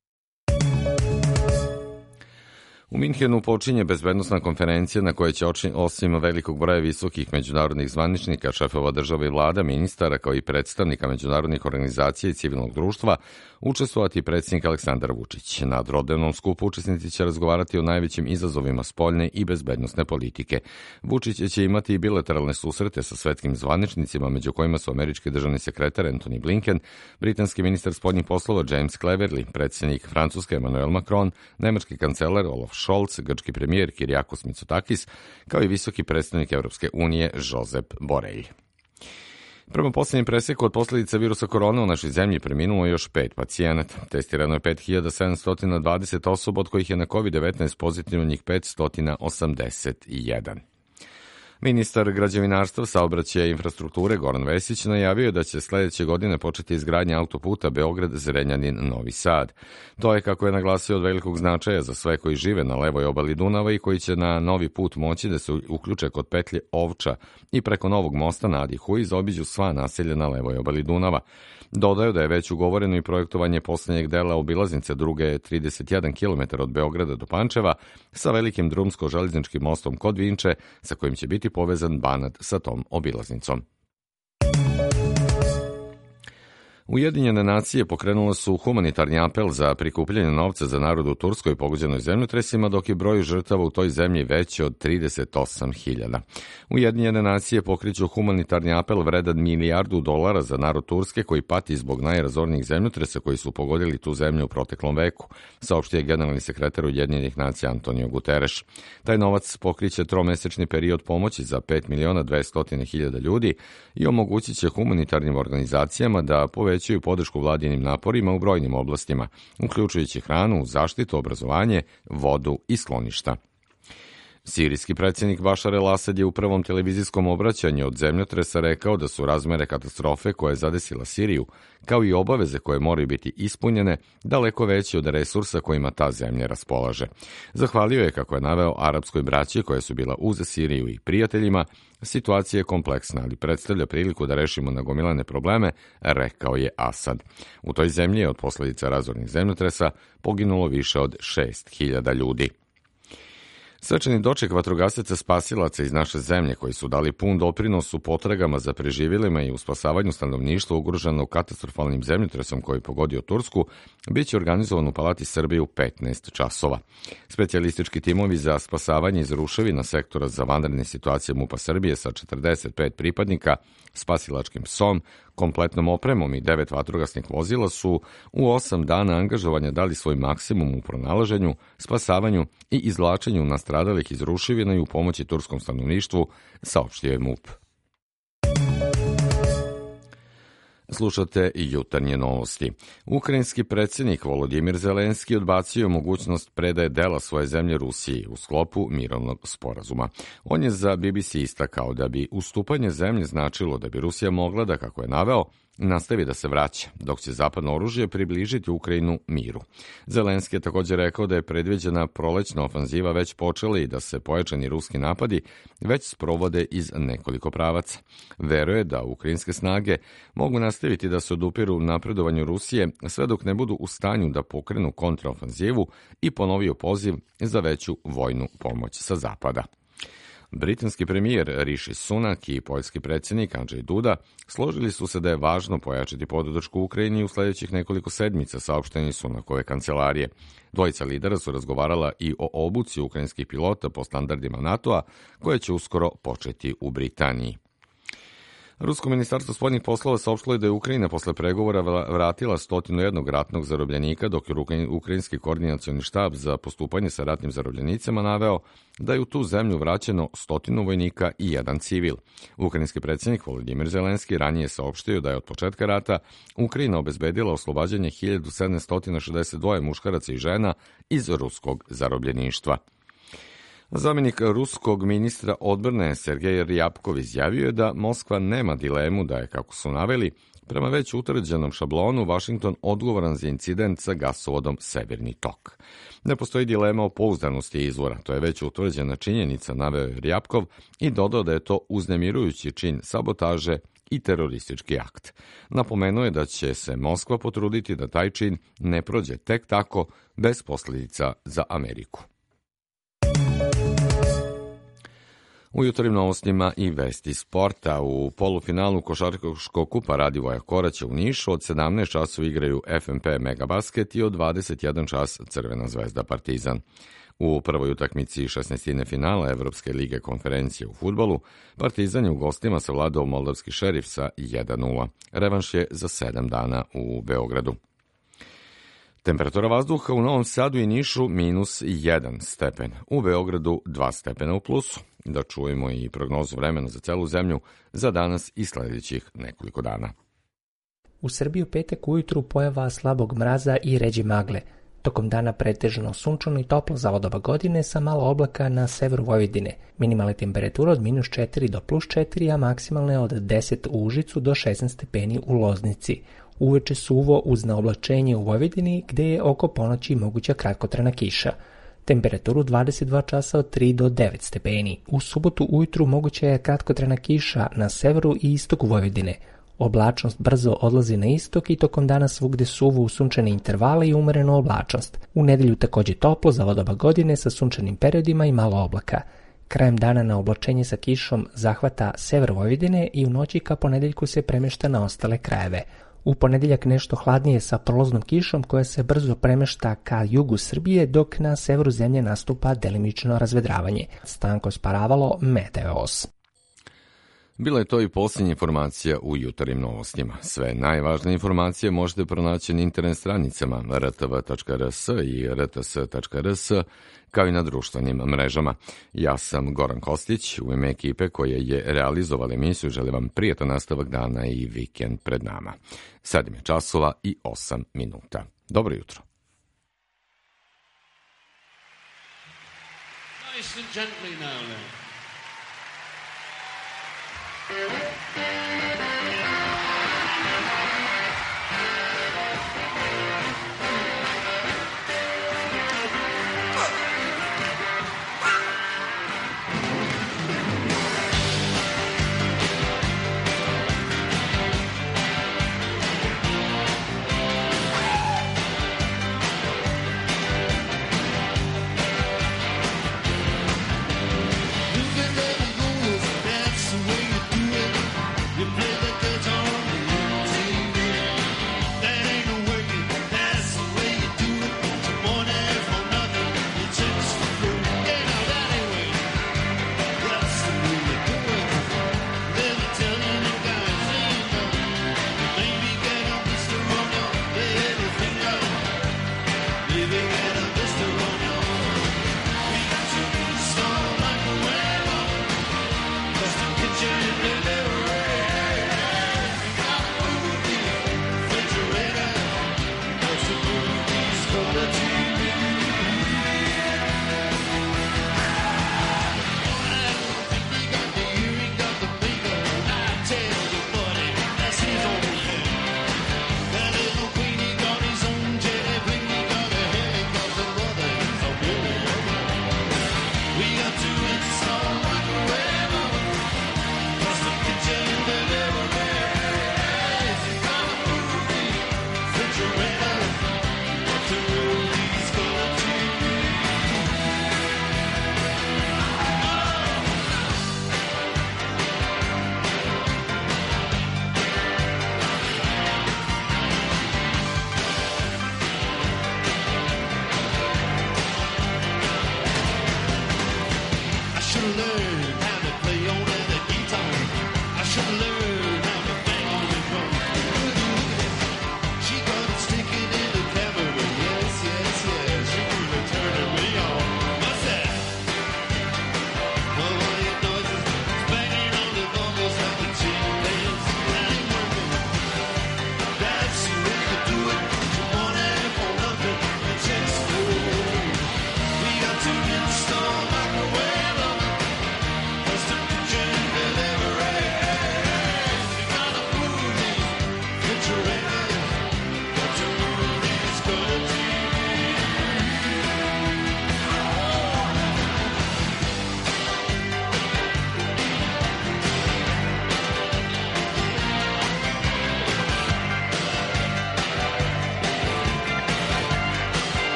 U Minhenu počinje bezbednosna konferencija na kojoj će osim velikog broja visokih međunarodnih zvaničnika, šefova države i vlada, ministara kao i predstavnika međunarodnih organizacija i civilnog društva učestvovati predsjednik Aleksandar Vučić. Na dvodnevnom skupu učesnici će razgovarati o najvećim izazovima spoljne i bezbednosne politike. Vučić će imati i bilateralne susrete sa svetskim zvaničnicima, među kojima su američki državni sekretar Antony Blinken, britanski ministar spoljnih poslova James Cleverly, predsjednik Francuske Emmanuel Macron, nemački kancelar Olaf Scholz, grčki premijer Kyriakos Mitsotakis, kao i visoki predstavnik Evropske unije Josep Borrell. Prema poslednjem preseku od posledica virusa korona u našoj zemlji preminulo još pet pacijenata. Testirano je pet hiljada sedamsto dvadeset osoba, od kojih je na kovid devetnaest pozitivno njih petsto osamdeset jedan. Ministar građevinarstva, saobraćaja i infrastrukture Goran Vesić najavio je da će sledeće godine početi izgradnja autoputa Beograd-Zrenjanin-Novi Sad. To je, kako je naglasio, od velikog značaja za sve koji žive na levoj obali Dunava i koji će na novi put moći da se uključe kod petlje Ovča i preko novog mosta na Adi Huj zaobiđu sva naselja na levoj obali Dunava. Dodaju da je već ugovoreno i projektovanje poslednjeg dela obilaznice druge trideset jedan kilometara od Beograda do Pančeva sa velikim drumsko-železničkim mostom kod Vinče, sa kojim će biti povezan Banat sa tom obilaznicom. Ujedinjene nacije pokrenule su humanitarni apel za prikupljanje novca za narod u Turskoj pogođenoj zemljotresima, dok je broj žrtava u toj zemlji veći od trideset osam hiljada. Ujedinjene nacije pokreću humanitarni apel vredan milijardu dolara za narod Turske koji pati zbog najrazornijih zemljotresa koji su pogodili tu zemlju u proteklom veku, saopštio je generalni sekretar Ujedinjenih nacija Antonio Guterres. Taj novac pokriće tromesečni period pomoći za pet miliona dvesta hiljada ljudi i omogućit će humanitarnim organizacijama da povećaju većaju podršku vladinim naporima u brojnim oblastima, uključujući hranu, zaštitu, obrazovanje, vodu i skloništa. Sirijski predsjednik Bašar el-Asad je u prvom televizijskom obraćanju od zemljotresa rekao da su razmere katastrofe koje je zadesila Siriju, kao i obaveze koje moraju biti ispunjene, daleko veće od resursa kojima ta zemlja raspolaže. Zahvalio je, kako je naveo, arapskoj braći koja su bila uz Siriju i prijateljima. Situacija je kompleksna, ali predstavlja priliku da rešimo nagomilane probleme, rekao je Asad. U toj zemlji je od posledica razornih zemljotresa poginulo više od šest hiljada ljudi. Svečani doček vatrogasaca spasilaca iz naše zemlje koji su dali pun doprinos u potragama za preživjelima i u spasavanju stanovništva ugroženog katastrofalnim zemljotresom koji je pogodio Tursku biće organizovan u Palati Srbije u petnaest časova. Specijalistički timovi za spasavanje iz ruševina sektora za vanredne situacije MUP-a Srbije sa četrdeset pet pripadnika, spasilačkim psom, kompletnom opremom i devet vatrogasnih vozila su u osam dana angažovanja dali svoj maksimum u pronalaženju, spasavanju i izvlačenju nastradalih iz ruševina i u pomoći turskom stanovništvu, saopštio je MUP. Slušate i jutarnje novosti. Ukrajinski predsjednik Volodimir Zelenski odbacio mogućnost predaje dela svoje zemlje Rusiji u sklopu mirovnog sporazuma. On je za B B C istakao da bi ustupanje zemlje značilo da bi Rusija mogla da, kako je naveo, nastavi da se vraća, dok će zapadno oružje približiti Ukrajinu miru. Zelenski je također rekao da je predviđena prolećna ofanziva već počela i da se pojačani ruski napadi već sprovode iz nekoliko pravaca. Veruje da ukrajinske snage mogu nastaviti da se odupiru napredovanju Rusije sve dok ne budu u stanju da pokrenu kontraofanzivu i ponovio poziv za veću vojnu pomoć sa zapada. Britanski premijer Rishi Sunak i poljski predsjednik Andrzej Duda složili su se da je važno pojačati podršku Ukrajini u sljedećih nekoliko sedmica, saopšteni su Sunakove kancelarije. Dvojica lidera su razgovarala i o obuci ukrajinskih pilota po standardima NATO-a, koje će uskoro početi u Britaniji. Rusko ministarstvo spoljnih poslova saopštilo je da je Ukrajina posle pregovora vratila sto jedan ratnog zarobljenika, dok je ukrajinski koordinacioni štab za postupanje sa ratnim zarobljenicama naveo da je u tu zemlju vraćeno stotinu vojnika i jedan civil. Ukrajinski predsjednik Volodimir Zelenski ranije saopštio da je od početka rata Ukrajina obezbedila oslobađanje hiljadu sedamsto šezdeset dva muškaraca i žena iz ruskog zarobljeništva. Zamenik ruskog ministra odbrane Sergej Ryabkov izjavio je da Moskva nema dilemu da je, kako su naveli, prema već utvrđenom šablonu Vašington odgovoran za incident sa gasovodom Severni tok. Ne postoji dilema o pouzdanosti izvora, to je već utvrđena činjenica, naveo je Ryabkov i dodao da je to uznemirujući čin sabotaže i teroristički akt. Napomenuo je da će se Moskva potruditi da taj čin ne prođe tek tako, bez posljedica za Ameriku. U jutarnjim novostima i vesti sporta. U polufinalu košarkaškog kupa Radivoja Koraća u Nišu od sedamnaest časova igraju F M P Megabasket i od dvadeset jedan čas Crvena zvezda Partizan. U prvoj utakmici šesnaestine finala Evropske lige konferencije u fudbalu Partizan je u gostima savladao moldavski Šerif sa jedan nula. Revanš je za sedam dana u Beogradu. Temperatura vazduha u Novom Sadu i Nišu minus jedan stepen, u Beogradu dva stepena u plusu. Da čujemo i prognozu vremena za celu zemlju za danas i sljedećih nekoliko dana. U Srbiji u petak ujutru pojava slabog mraza i ređe magle. Tokom dana pretežno sunčano i toplo za ovo doba godine sa malo oblaka na severu Vojvodine. Minimalne temperature od minus četiri do plus četiri, a maksimalne od deset u Užicu do šesnaest stepeni u Loznici. Uveče suvo uz naoblačenje u Vojvodini, gde je oko ponoći moguća kratkotrajna kiša. Temperaturu dvadeset dva časa od tri do devet stepeni. U subotu ujutru moguća je kratkotrajna kiša na severu i istoku Vojvodine. Oblačnost brzo odlazi na istok i tokom dana svugde suvo u sunčane intervale i umerenu oblačnost. U nedelju takođe toplo za ovo doba godine sa sunčanim periodima i malo oblaka. Krajem dana na oblačenje sa kišom zahvata sever Vojvodine i u noći ka ponedeljku se premešta na ostale krajeve. U ponedeljak nešto hladnije sa prolaznom kišom koja se brzo premešta ka jugu Srbije, dok na severu zemlje nastupa delimično razvedravanje. Stanko Sparavalo, Meteos. Bila je to i posljednja informacija u jutarnjim novostima. Sve najvažnije informacije možete pronaći na internet stranicama r t v tačka r s i r t s tačka r s, kao i na društvenim mrežama. Ja sam Goran Kostić, u ime ekipe koja je realizovala emisiju želim vam prijatan nastavak dana i vikend pred nama. Sedam je časova i osam minuta. Dobro jutro. Nice and gently now, now. That's the way you do it.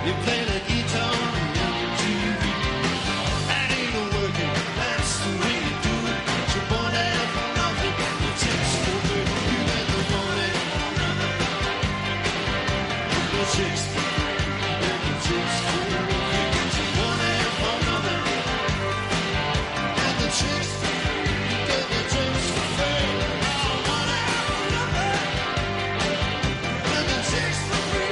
You play the guitar on M T V. That ain't working, that's the way you do it. You want to have nothing, you take for it. You got the money, the chicks, and the chicks for it. You want to have nothing, and the chicks, you get the chicks for free. I want to have nothing, and the chicks for free.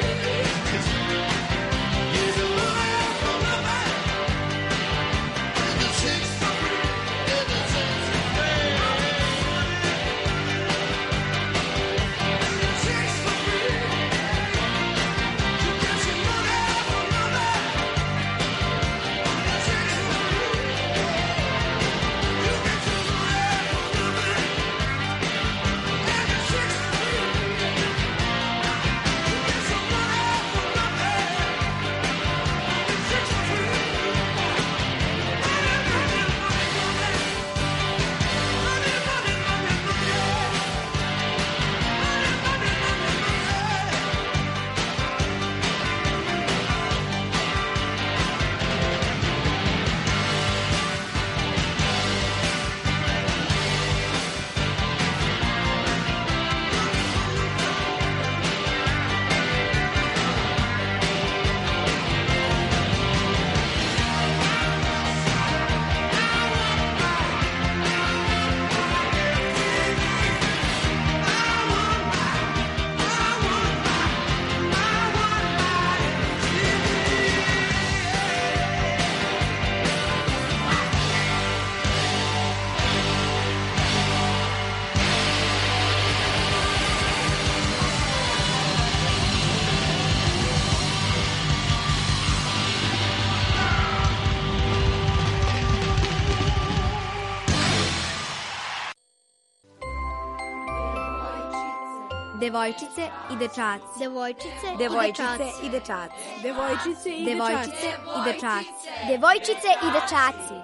Devojčice i dečaci. Devojčice, Devojčice i dečaci. Devojčice i Devojčice dečaci. i dečaci. Devojčice i dečaci.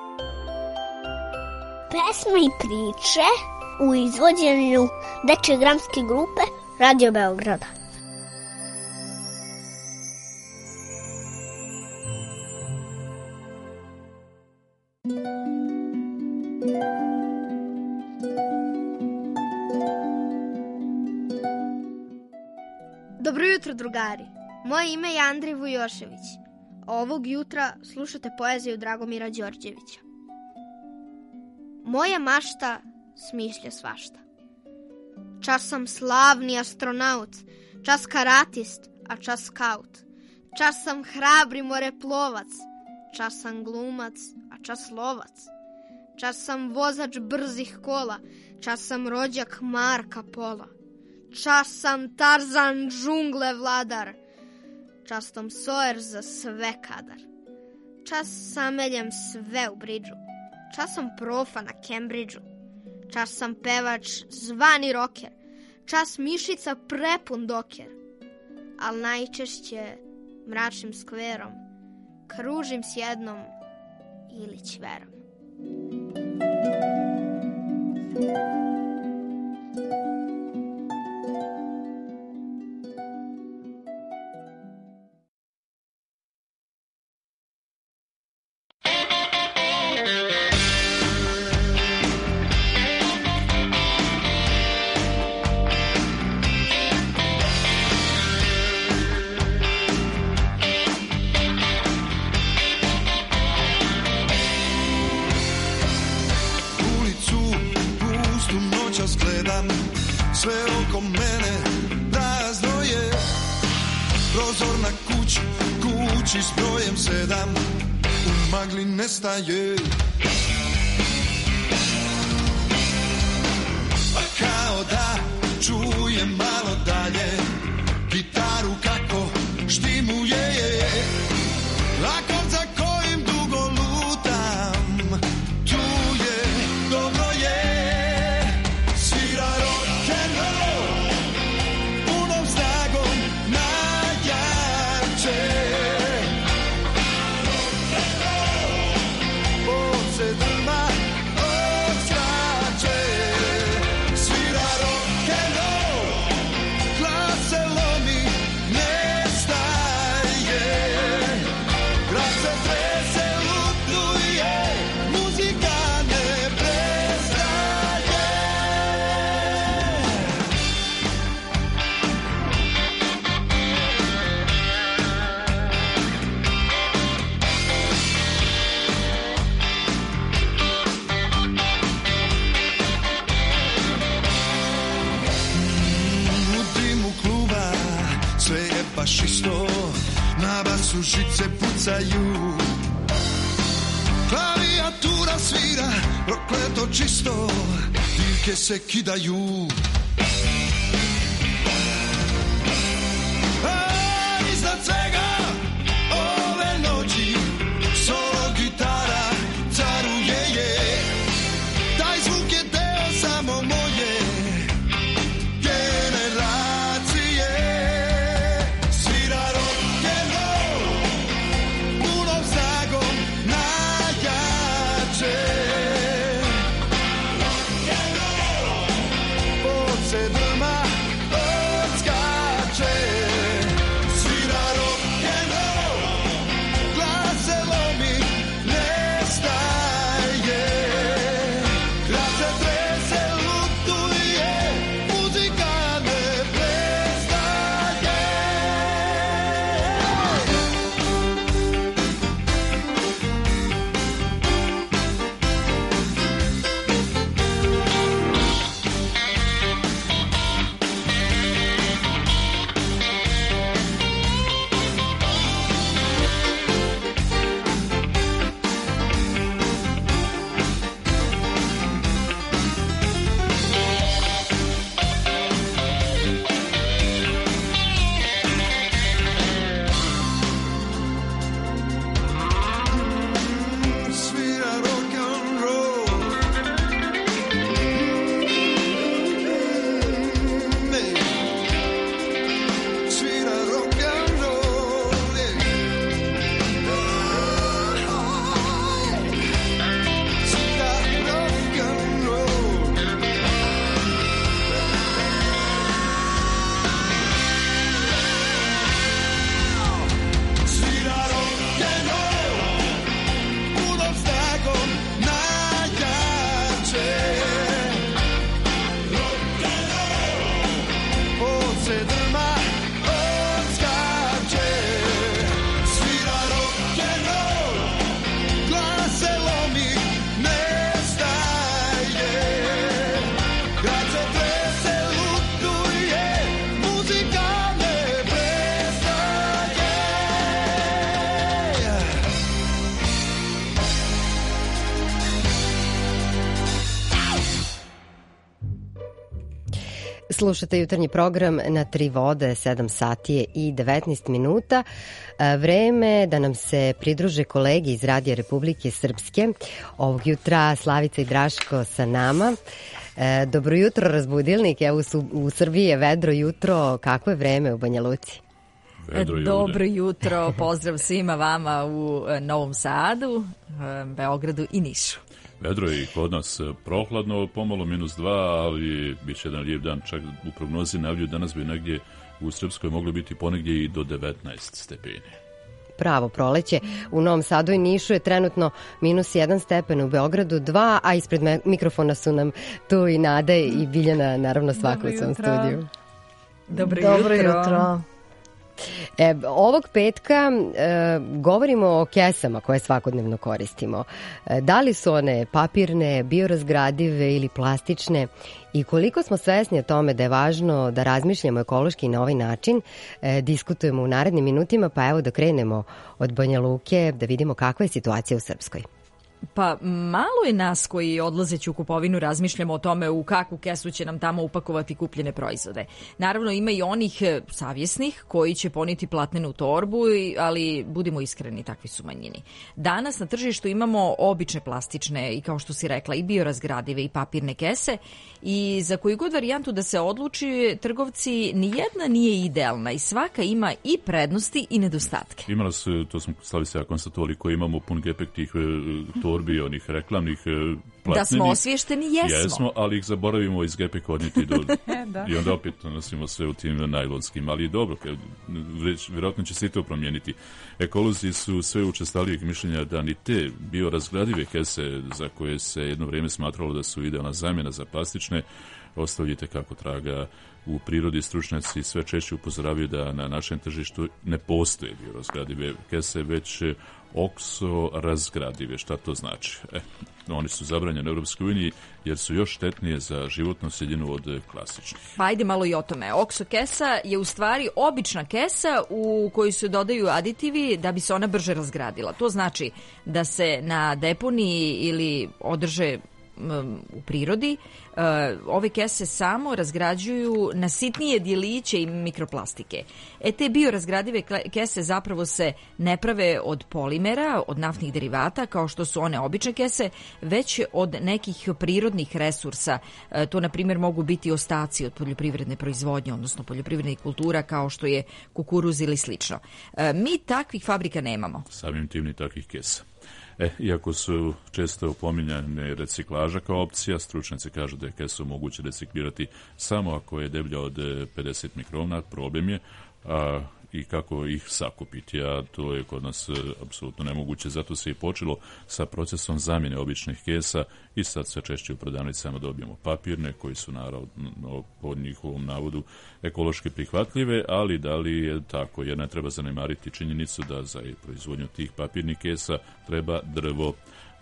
Pesme i priče u izvođenju dečje dramske grupe Radio Beograda. Dobro jutro, drugari. Moje ime je Andrej Vujošević. Ovog jutra slušate poeziju Dragomira Đorđevića. Moja mašta smišlja svašta. Čas sam slavni astronaut, čas karatist, a čas skaut. Čas sam hrabri moreplovac, čas sam glumac, a čas lovac. Čas sam vozač brzih kola, čas sam rođak Marka Pola. Čas sam Tarzan džungle vladar, čas Tom Sawyer za sve kadar. Čas sameljem sve u bridžu, čas sam profa na Cambridgeu. Čas sam pevač zvani rocker, čas mišica prepun doker. Al najčešće mračnim skverom kružim s jednom ili ćverom. Sve oko mene prazno je, prozor na kući, kući s brojem sedam, u magli nestaje. A kao da čujem malo dalje, gitaru kako štimuje je, akord za kojim dugo lutam, tu je, dobro je. Glass se pucaju. Klavijatura svira, prokleto čisto, biljke se kidaju. A iznad svega ove noći solo gitara caruje je. Taj zvuk je deo samo moje generacije. Svira rock'n'roll punom snagom najjače. Rock'n'roll pod sedlima odskače. Svira rock'n'roll, glas se lomi, nestaje. Grad se trese, lutuje, muzika ne prestaje. Svira rock'n'roll. Mm, svira rock'n'roll. Svira rock'n'roll. Svira rock'n'roll punom snagom najjače. Rock'n'roll pod sedlima odskače. Svira rock'n'roll, glas se lomi, nestaje. Grad se trese, lutuje, muzika ne prestaje. Slušate jutarnji program na Tri vode, sedam sati je i devetnaest minuta. E, Vreme da nam se pridruže kolegi iz Radija Republike Srpske. Ovog jutra Slavica i Draško sa nama. E, Dobro jutro, razbudilnik. Evo u, Su- u Srbiji je vedro jutro. Kako je vreme u Banja Luci? Vedro je Dobro jutro, pozdrav svima vama u e, Novom Sadu, e, Beogradu i Nišu. Vedro je i kod nas prohladno, pomalo minus dva, ali bit će jedan lijep dan. Čak u prognozi najavljuju danas bi negdje u Srpskoj moglo biti ponegdje i do devetnaest stepeni. Pravo proleće. U Novom Sadu i Nišu je trenutno minus jedan stepen, u Beogradu dva, a ispred me- mikrofona su nam tu i Nada i Biljana, naravno svako u svom studiju. Dobro, Dobro jutro. jutro. E, ovog petka e, govorimo o kesama koje svakodnevno koristimo. E, da li su one papirne, biorazgradive ili plastične i koliko smo svesni o tome da je važno da razmišljamo ekološki na ovaj način, e, diskutujemo u narednim minutima, pa evo da krenemo od Banja Luke da vidimo kakva je situacija u Srpskoj. Pa malo je nas koji odlazeći u kupovinu razmišljamo o tome u kakvu kesu će nam tamo upakovati kupljene proizvode. Naravno ima i onih e, savjesnih koji će poniti platnenu torbu, i- ali budimo iskreni, takvi su manjini. Danas na tržištu imamo obične plastične i kao što si rekla i biorazgradive i papirne kese i za koju god varijantu da se odluči trgovci nijedna nije idealna i svaka ima i prednosti i nedostatke. Ima nas, e, to smo Slavica konstatovali, koji imamo pun gepek tih e, torbi, onih reklamnih e, platnenih. Da smo osviješteni, jesmo. Jesmo, ali ih zaboravimo iz gepeka odnijeti do... Da. I onda opet nosimo sve u tim najlonskim, ali dobro, kad, već, vjerojatno će se i to promijeniti. Ekolozi su sve učestalijeg mišljenja da ni te biorazgradive kese za koje se jedno vrijeme smatralo da su idealna zamjena za plastične, ostavljite kako traga u prirodi. Stručnjaci sve češće upozoravaju da na našem tržištu ne postoje biorazgradive kese, već okso razgradive. Šta to znači? E, oni su zabranjeni u Europskoj uniji jer su još štetnije za životnu sredinu od klasičnih. Pa ajde malo i o tome. Okso kesa je u stvari obična kesa u kojoj se dodaju aditivi da bi se ona brže razgradila. To znači da se na deponiji ili održe u prirodi, ove kese samo razgrađuju na sitnije dijeliće i mikroplastike. E te biorazgradive kese zapravo se ne prave od polimera, od naftnih derivata, kao što su one obične kese, već od nekih prirodnih resursa. To, na primjer, mogu biti ostaci od poljoprivredne proizvodnje, odnosno poljoprivrednih kultura, kao što je kukuruz ili slično. Mi takvih fabrika nemamo. Samim tim ni takvih kesa. E, iako su često pominjane reciklaža kao opcija, stručnjaci kažu da je kesu moguće reciklirati samo ako je deblja od pedeset mikrona. Problem je a, i kako ih sakupiti, a to je kod nas apsolutno nemoguće. Zato se i počelo sa procesom zamjene običnih kesa i sad sve češće u prodavnicama dobijemo papirne koji su naravno po njihovom navodu ekološki prihvatljive, ali da li je tako? Jer ne treba zanemariti činjenicu da za proizvodnju tih papirnih kesa treba drvo,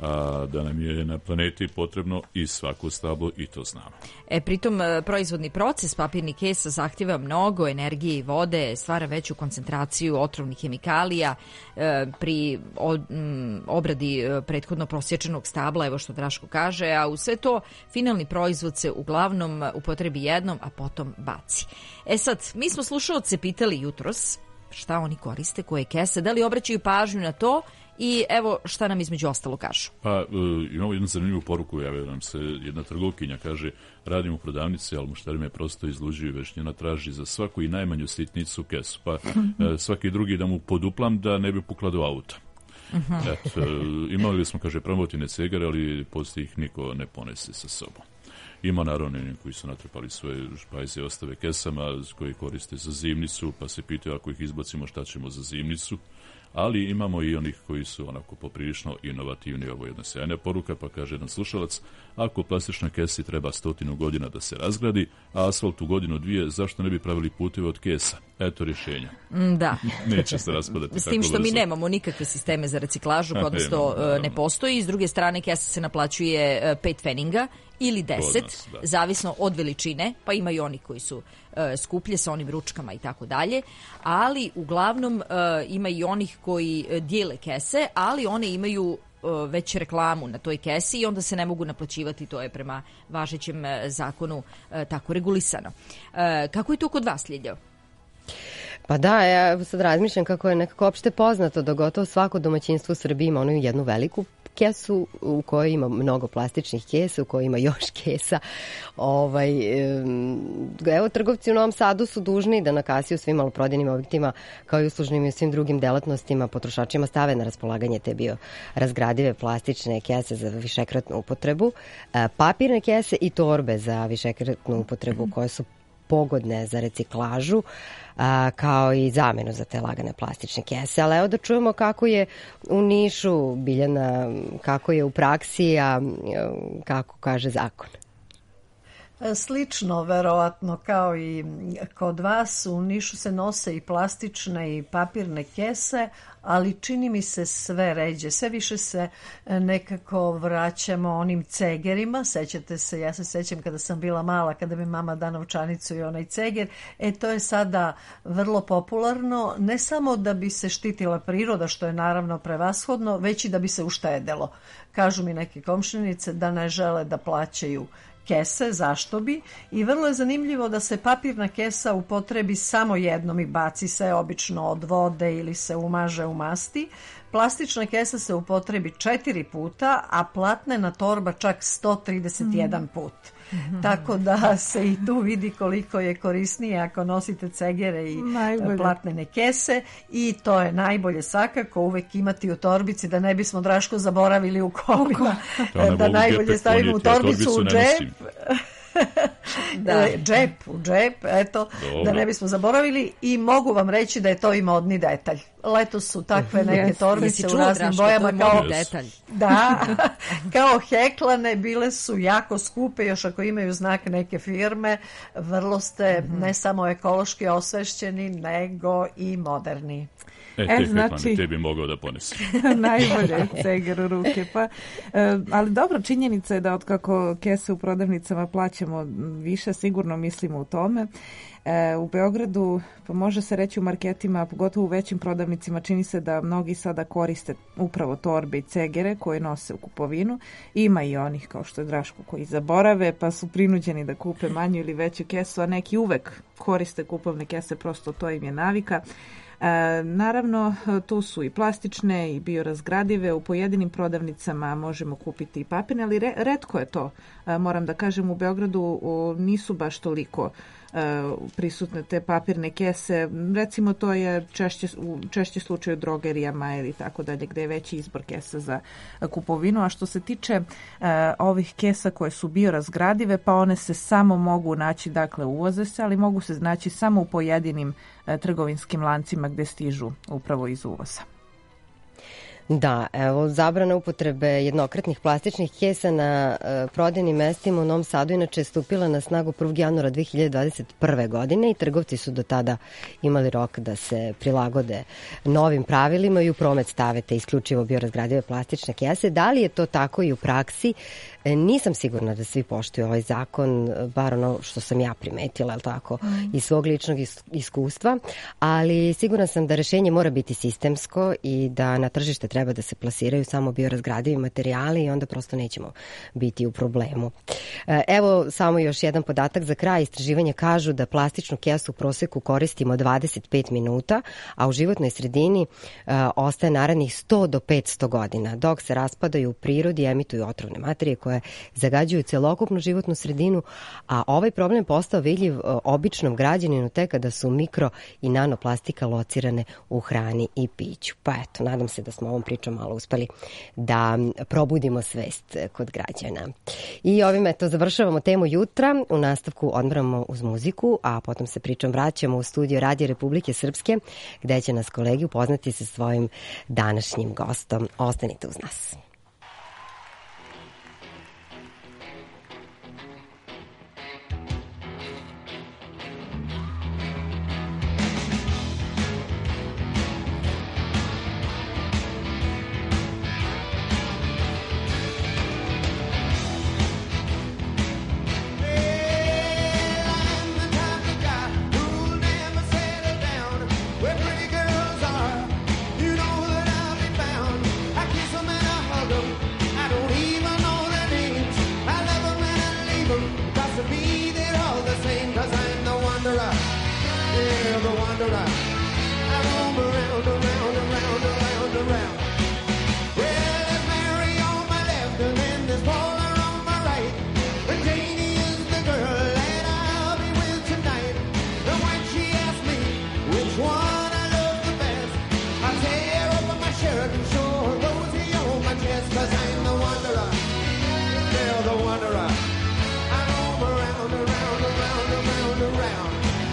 a da nam je na planeti potrebno i svako stablo i to znamo. E, pritom proizvodni proces papirnih kesa zahtjeva mnogo energije i vode, stvara veću koncentraciju otrovnih hemikalija e, pri o, m, obradi prethodno prosječenog stabla, evo što Draško kaže, a u sve to finalni proizvod se uglavnom upotrebi jednom, a potom baci. E sad, mi smo slušalce pitali jutros šta oni koriste, koje kese, da li obraćaju pažnju na to. I evo šta nam između ostalo kažu. Pa e, imamo jednu zanimljivu poruku, javila nam se jedna trgovkinja, kaže radim u prodavnici, ali muštari me prosto izluđuju, već njena traži za svaku i najmanju sitnicu kesu, pa e, svaki drugi da mu poduplam da ne bi pukla do auta. Uh-huh. Eto, imali smo, kaže, promotine cegare, ali poslije ih niko ne ponese sa sobom. Ima naravno oni koji su natrpali svoje špajze i ostave kesama koje koriste za zimnicu, pa se pitaju ako ih izbacimo šta ćemo za zimnicu. Ali imamo i onih koji su onako poprilično inovativni. Ovo je jedna sjajna poruka, pa kaže jedan slušalac, ako plastičnoj kesi treba stotinu godina da se razgradi, a asfalt u godinu dvije, zašto ne bi pravili puteve od kesa? Eto rješenja. Da. Neće se raspadati. S tim što mi nemamo nikakve sisteme za reciklažu, odnosno ne postoji. S druge strane, kesa se naplaćuje pet feninga ili deset, nas, zavisno od veličine, pa ima i oni koji su uh, skuplje sa onim ručkama i tako dalje, ali uglavnom uh, ima i onih koji dijele kese, ali one imaju uh, već reklamu na toj kesi i onda se ne mogu naplaćivati, to je prema važećem uh, zakonu uh, tako regulisano. Uh, kako je to kod vas, Ljiljo? Pa da, ja sad razmišljam kako je nekako opšte poznato da gotovo svako domaćinstvo u Srbiji ima onu jednu veliku kesu u kojoj ima mnogo plastičnih kesa, u kojoj ima još kesa. Ovaj, evo, trgovci u Novom Sadu su dužni da na kasi u svim maloprodajnim objektima, kao i uslužnim i svim drugim delatnostima, potrošačima stave na raspolaganje te bio razgradive plastične kese za višekratnu upotrebu, papirne kese i torbe za višekratnu upotrebu koje su pogodne za reciklažu, a, kao i zamenu za te lagane plastične kese. Ali evo da čujemo kako je u Nišu, Biljana, kako je u praksi, a kako kaže zakon. Slično, verovatno, kao i kod vas, u Nišu se nose i plastične i papirne kese, ali čini mi se sve ređe. Sve više se nekako vraćamo onim cegerima. Sećate se, ja se sećam kada sam bila mala, kada mi mama da novčanicu i onaj ceger. E, to je sada vrlo popularno, ne samo da bi se štitila priroda, što je naravno prevashodno, već i da bi se uštedelo. Kažu mi neke komšinice da ne žele da plaćaju kese, zašto bi? I vrlo je zanimljivo da se papirna kesa upotrebi samo jednom i baci se obično od vode ili se umaže u masti. Plastična kesa se upotrebi četiri puta, a platnena torba čak sto trideset jedan put. Mm-hmm. Tako da se i tu vidi koliko je korisnije ako nosite cegere i najbolje platnene kese, i to je najbolje svakako uvek imati u torbici, da ne bismo, Draško, zaboravili u kolima, da najbolje stavimo u torbicu u džep. Da. Džep, u džep, eto, Dobro. da ne bismo zaboravili, i mogu vam reći da je to i modni detalj. Letos su takve neke torbice u raznim bojama kao detalj. Da, kao heklane, bile su jako skupe, još ako imaju znak neke firme, vrlo ste Mhm. ne samo ekološki osvešćeni, nego i moderni. E, te E, heklane, znači- te bi mogao da ponesem. Najbolje ceger u ruke. Pa, e, ali dobro, činjenica je da otkako kese u prodavnicama plaćamo više, sigurno mislimo u tome. E, u Beogradu, pa može se reći u marketima, pogotovo u većim prodavnicima, čini se da mnogi sada koriste upravo torbe i cegere koje nose u kupovinu. Ima i onih kao što je Draško koji zaborave pa su prinuđeni da kupe manju ili veću kesu, a neki uvek koriste kupovne kese, prosto to im je navika. E, naravno, tu su i plastične i biorazgradive, u pojedinim prodavnicama možemo kupiti i papirne, ali re, retko je to. E, moram da kažem, u Beogradu o, nisu baš toliko e, prisutne te papirne kese. Recimo, to je češće, u češće slučaju u drogerijama ili tako dalje, gde je veći izbor kesa za kupovinu. A što se tiče e, ovih kesa koje su biorazgradive, pa one se samo mogu naći, dakle uvoze se, ali mogu se naći samo u pojedinim e, trgovinskim lancima gde stižu upravo iz uvoza. Da, evo, zabrana upotrebe jednokratnih plastičnih kesa na e, prodajnim mestima u Novom Sadu inače je stupila na snagu prvog januara dve hiljade dvadeset prve. godine i trgovci su do tada imali rok da se prilagode novim pravilima i u promet stave te isključivo biorazgradive plastične kese. Da li je to tako i u praksi? E, nisam sigurna da svi poštuju ovaj zakon, bar ono što sam ja primetila, je li tako, mm. iz svog ličnog is- iskustva, ali sigurna sam da rešenje mora biti sistemsko i da na tržište treba da se plasiraju samo biorazgradivi materijali i onda prosto nećemo biti u problemu. Evo samo još jedan podatak za kraj. Istraživanja kažu da plastičnu kesu u proseku koristimo dvadeset pet minuta, a u životnoj sredini uh, ostaje narednih sto do petsto godina, dok se raspadaju u prirodi, emituju otrovne materije koje zagađuju celokupnu životnu sredinu, a ovaj problem postao vidljiv uh, običnom građaninu tek kada su mikro i nanoplastika locirane u hrani i piću. Pa eto, nadam se da smo ovom pričom malo uspeli da probudimo svest kod građana. I ovime to završavamo temu jutra. U nastavku odmaramo uz muziku, a potom se pričom vraćamo u studio Radija Republike Srpske, gde će nas kolegi upoznati sa svojim današnjim gostom. Ostanite uz nas.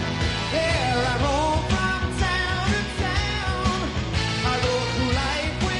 Here I roam from town to town. I go through life with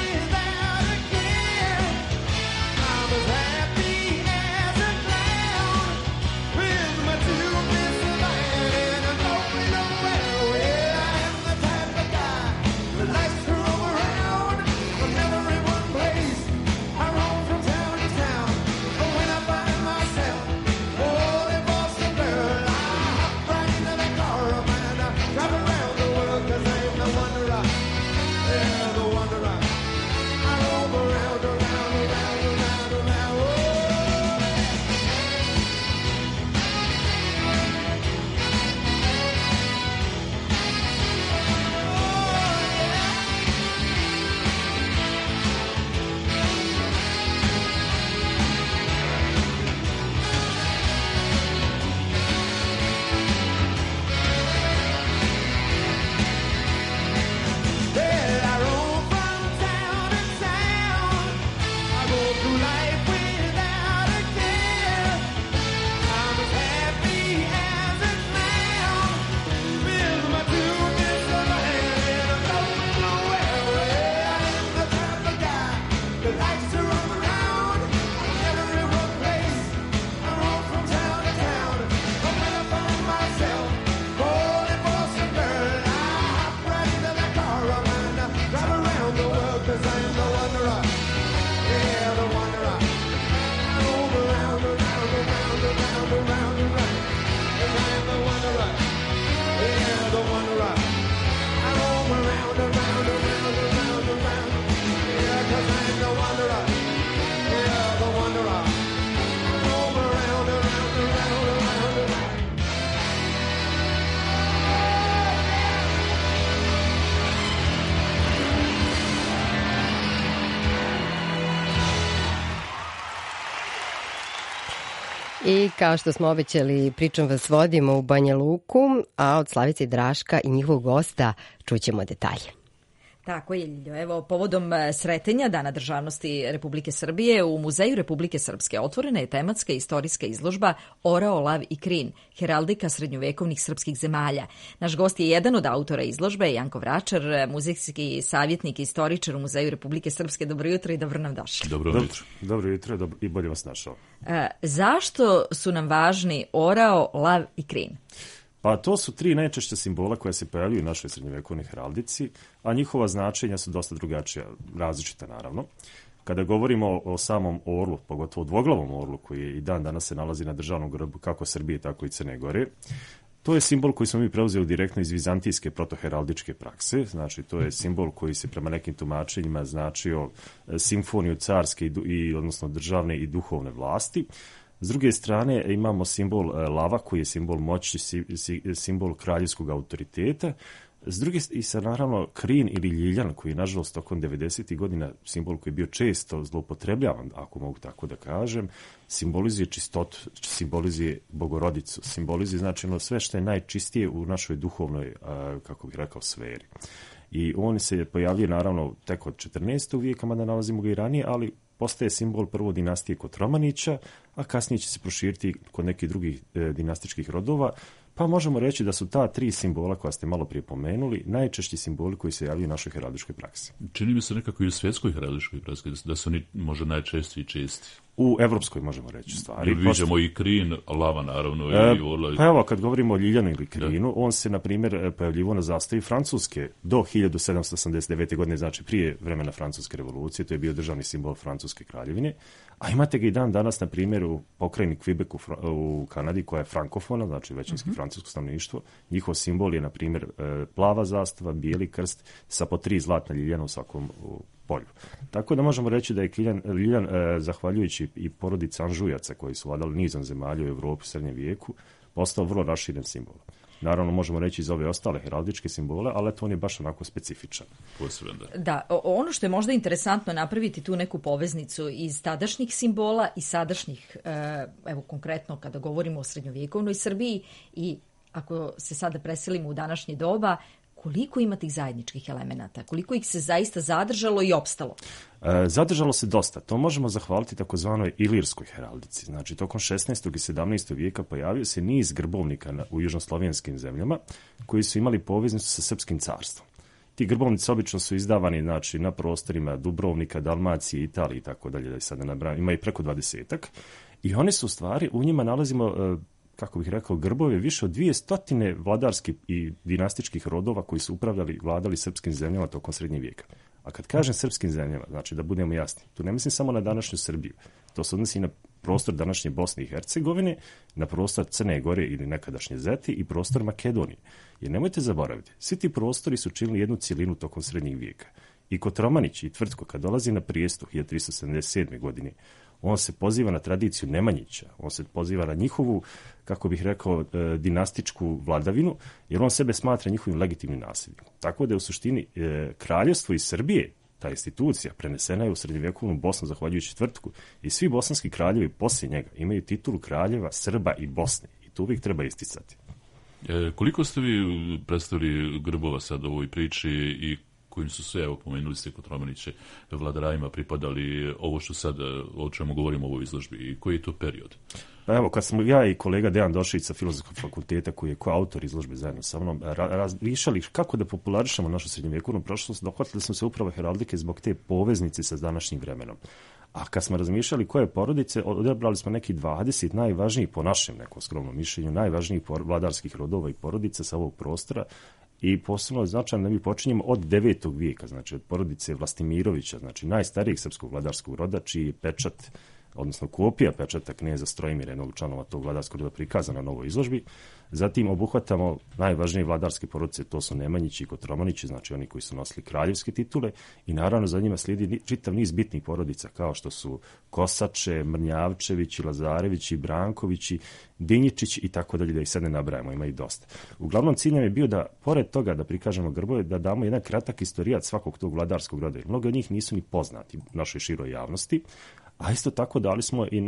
I kao što smo obećali, pričom vas vodimo u Banja Luku, a od Slavice i Draška i njihovog gosta čućemo detalje. Tako je, Ljiljo. Evo, povodom sretenja Dana državnosti Republike Srbije u Muzeju Republike Srpske otvorena je tematska istorijska izložba Orao, lav i krin, heraldika srednjovekovnih srpskih zemalja. Naš gost je jedan od autora izložbe, Janko Vračar, muzejski savjetnik i istoričar u Muzeju Republike Srpske. Dobro jutro i dobro nam došli. Dobro jutro. Dobro jutro dobro, i bolje vas našao. E, zašto su nam važni Orao, lav i krin? Pa to su tri najčešća simbola koja se pojavljuju u našoj srednjovekovnoj heraldici, a njihova značenja su dosta drugačija, različita naravno. Kada govorimo o samom orlu, pogotovo dvoglavom orlu koji i dan danas se nalazi na državnom grbu kako Srbije, tako i Crne Gore, to je simbol koji smo mi preuzeli direktno iz vizantijske protoheraldičke prakse, znači to je simbol koji se prema nekim tumačenjima značio simfoniju carske i, odnosno državne i duhovne vlasti. S druge strane imamo simbol lava koji je simbol moći, simbol kraljevskog autoriteta. S druge i sa naravno krin ili ljiljan koji je nažalost tokom devedesetih godina simbol koji je bio često zloupotrebljavan, ako mogu tako da kažem, simbolizuje čistotu, simbolizuje Bogorodicu, simbolizuje znači ono sve što je najčistije u našoj duhovnoj, kako bih rekao, sferi. I on se pojavljuje naravno tek od četrnaestog vijeka, mada nalazimo ga i ranije, ali postaje simbol prvo dinastije Kotromanića, a kasnije će se proširiti kod nekih drugih e, dinastičkih rodova, pa možemo reći da su ta tri simbola koja ste malo prije pomenuli najčešći simboli koji se javljaju u našoj heraldičkoj praksi. Čini mi se nekako i u svjetskoj heraldičkoj praksi da su oni možda najčešći i česti. U evropskoj možemo reći stvari. Jer vidimo i krin, lava naravno. E, i orla. Pa evo, kad govorimo o ljiljanu ili krinu, da. On se, na primjer, pojavljivo na zastavi Francuske do hiljadu sedamsto osamdeset devete. godine, znači prije vremena Francuske revolucije, to je bio državni simbol Francuske kraljevine, a imate ga i dan danas, na primjer, u pokrajini Quebec u, u Kanadi, koja je frankofona, znači većinski uh-huh. francusko stanovništvo. Njihov simbol je, na primjer, plava zastava, bijeli krst sa po tri zlatna ljiljana u svakom polju. Tako da možemo reći da je Liljan, Liljan e, zahvaljujući i porodici Anžujaca koji su vladali nizom zemalja u Evropi u srednjem vijeku, postao vrlo raširen simbol. Naravno, možemo reći iz ove ostale heraldičke simbole, ali to on je baš onako specifičan. Posebno, da. Da, ono što je možda interesantno napraviti tu neku poveznicu iz tadašnjih simbola i sadašnjih, evo konkretno kada govorimo o srednjovjekovnoj Srbiji i ako se sada preselimo u današnje doba, koliko ima tih zajedničkih elemenata? Koliko ih se zaista zadržalo i opstalo? E, zadržalo se dosta. To možemo zahvaliti takozvanoj ilirskoj heraldici. Znači, tokom šesnaestog i sedamnaestog vijeka pojavio se niz grbovnika na, u južnoslovenskim zemljama koji su imali poveznicu sa srpskim carstvom. Ti grbovnici obično su izdavani znači, na prostorima Dubrovnika, Dalmacije, Italije i tako dalje, da sad ne nabrajam. Ima i preko dvadesetak. I oni su u stvari, u njima nalazimo... E, kako bih rekao, grbove više od dvije stotine vladarskih i dinastičkih rodova koji su upravljali, vladali srpskim zemljama tokom srednjeg vijeka. A kad kažem srpskim zemljama, znači da budemo jasni, tu ne mislim samo na današnju Srbiju. To se odnosi i na prostor današnje Bosne i Hercegovine, na prostor Crne Gore ili nekadašnje Zeti i prostor Makedonije. Jer nemojte zaboraviti, svi ti prostori su činili jednu cijelinu tokom srednjeg vijeka. I Kotromanić i Tvrtko, kad dolazi na prijestup hiljadu tristo sedamdeset sedme. godine, on se poziva na tradiciju Nemanjića, on se poziva na njihovu, kako bih rekao, e, dinastičku vladavinu, jer on sebe smatra njihovim legitimnim nasljednikom. Tako da je u suštini e, kraljevstvo iz Srbije, ta institucija, prenesena je u srednjovjekovnu Bosnu zahvaljujući Tvrtku i svi bosanski kraljevi poslije njega imaju titulu kraljeva Srba i Bosne i to uvijek treba isticati. E, koliko ste vi predstavili grbova sad u ovoj priči i kojim su sve, evo, pomenuli ste Kotromaniće, vladarajima pripadali ovo što sad, o čemu govorimo u ovoj izložbi i koji je to period? Pa evo, kad smo ja i kolega Dejan Došić sa Filozofskog fakulteta, koji je koautor izložbe zajedno sa mnom, razmišljali kako da popularišemo našu srednjovjekovnu prošlost, dohvatili smo se upravo heraldike zbog te poveznice sa današnjim vremenom. A kad smo razmišljali koje porodice, odabrali smo neki dvadeset najvažnijih, po našem nekom skromnom mišljenju, najvažnijih vladarskih rodova i porodica sa ovog prostora. I posebno je značajno da mi počinjemo od devetog vijeka, znači od porodice Vlastimirovića, znači najstarijeg srpskog vladarskog roda, čiji je pečat, odnosno kopija pečata kneza Strojimira, jednog članova tog vladarskog roda prikazana na novoj izložbi. Zatim obuhvatamo najvažnije vladarske porodice, to su Nemanjići i Kotromanići, znači oni koji su nosili kraljevske titule i naravno za njima slijedi čitav niz bitnih porodica kao što su Kosače, Mrnjavčevići, Lazarevići, Brankovići, Dinjičić i tako dalje, da ih sad ne nabrajamo, ima ih dosta. Uglavnom cilj nam je bio da, pored toga da prikažemo grbove, da damo jedan kratak istorijat svakog tog vladarskog roda, jer mnogo od njih nisu ni poznati našoj široj javnosti, a isto tako dali smo i na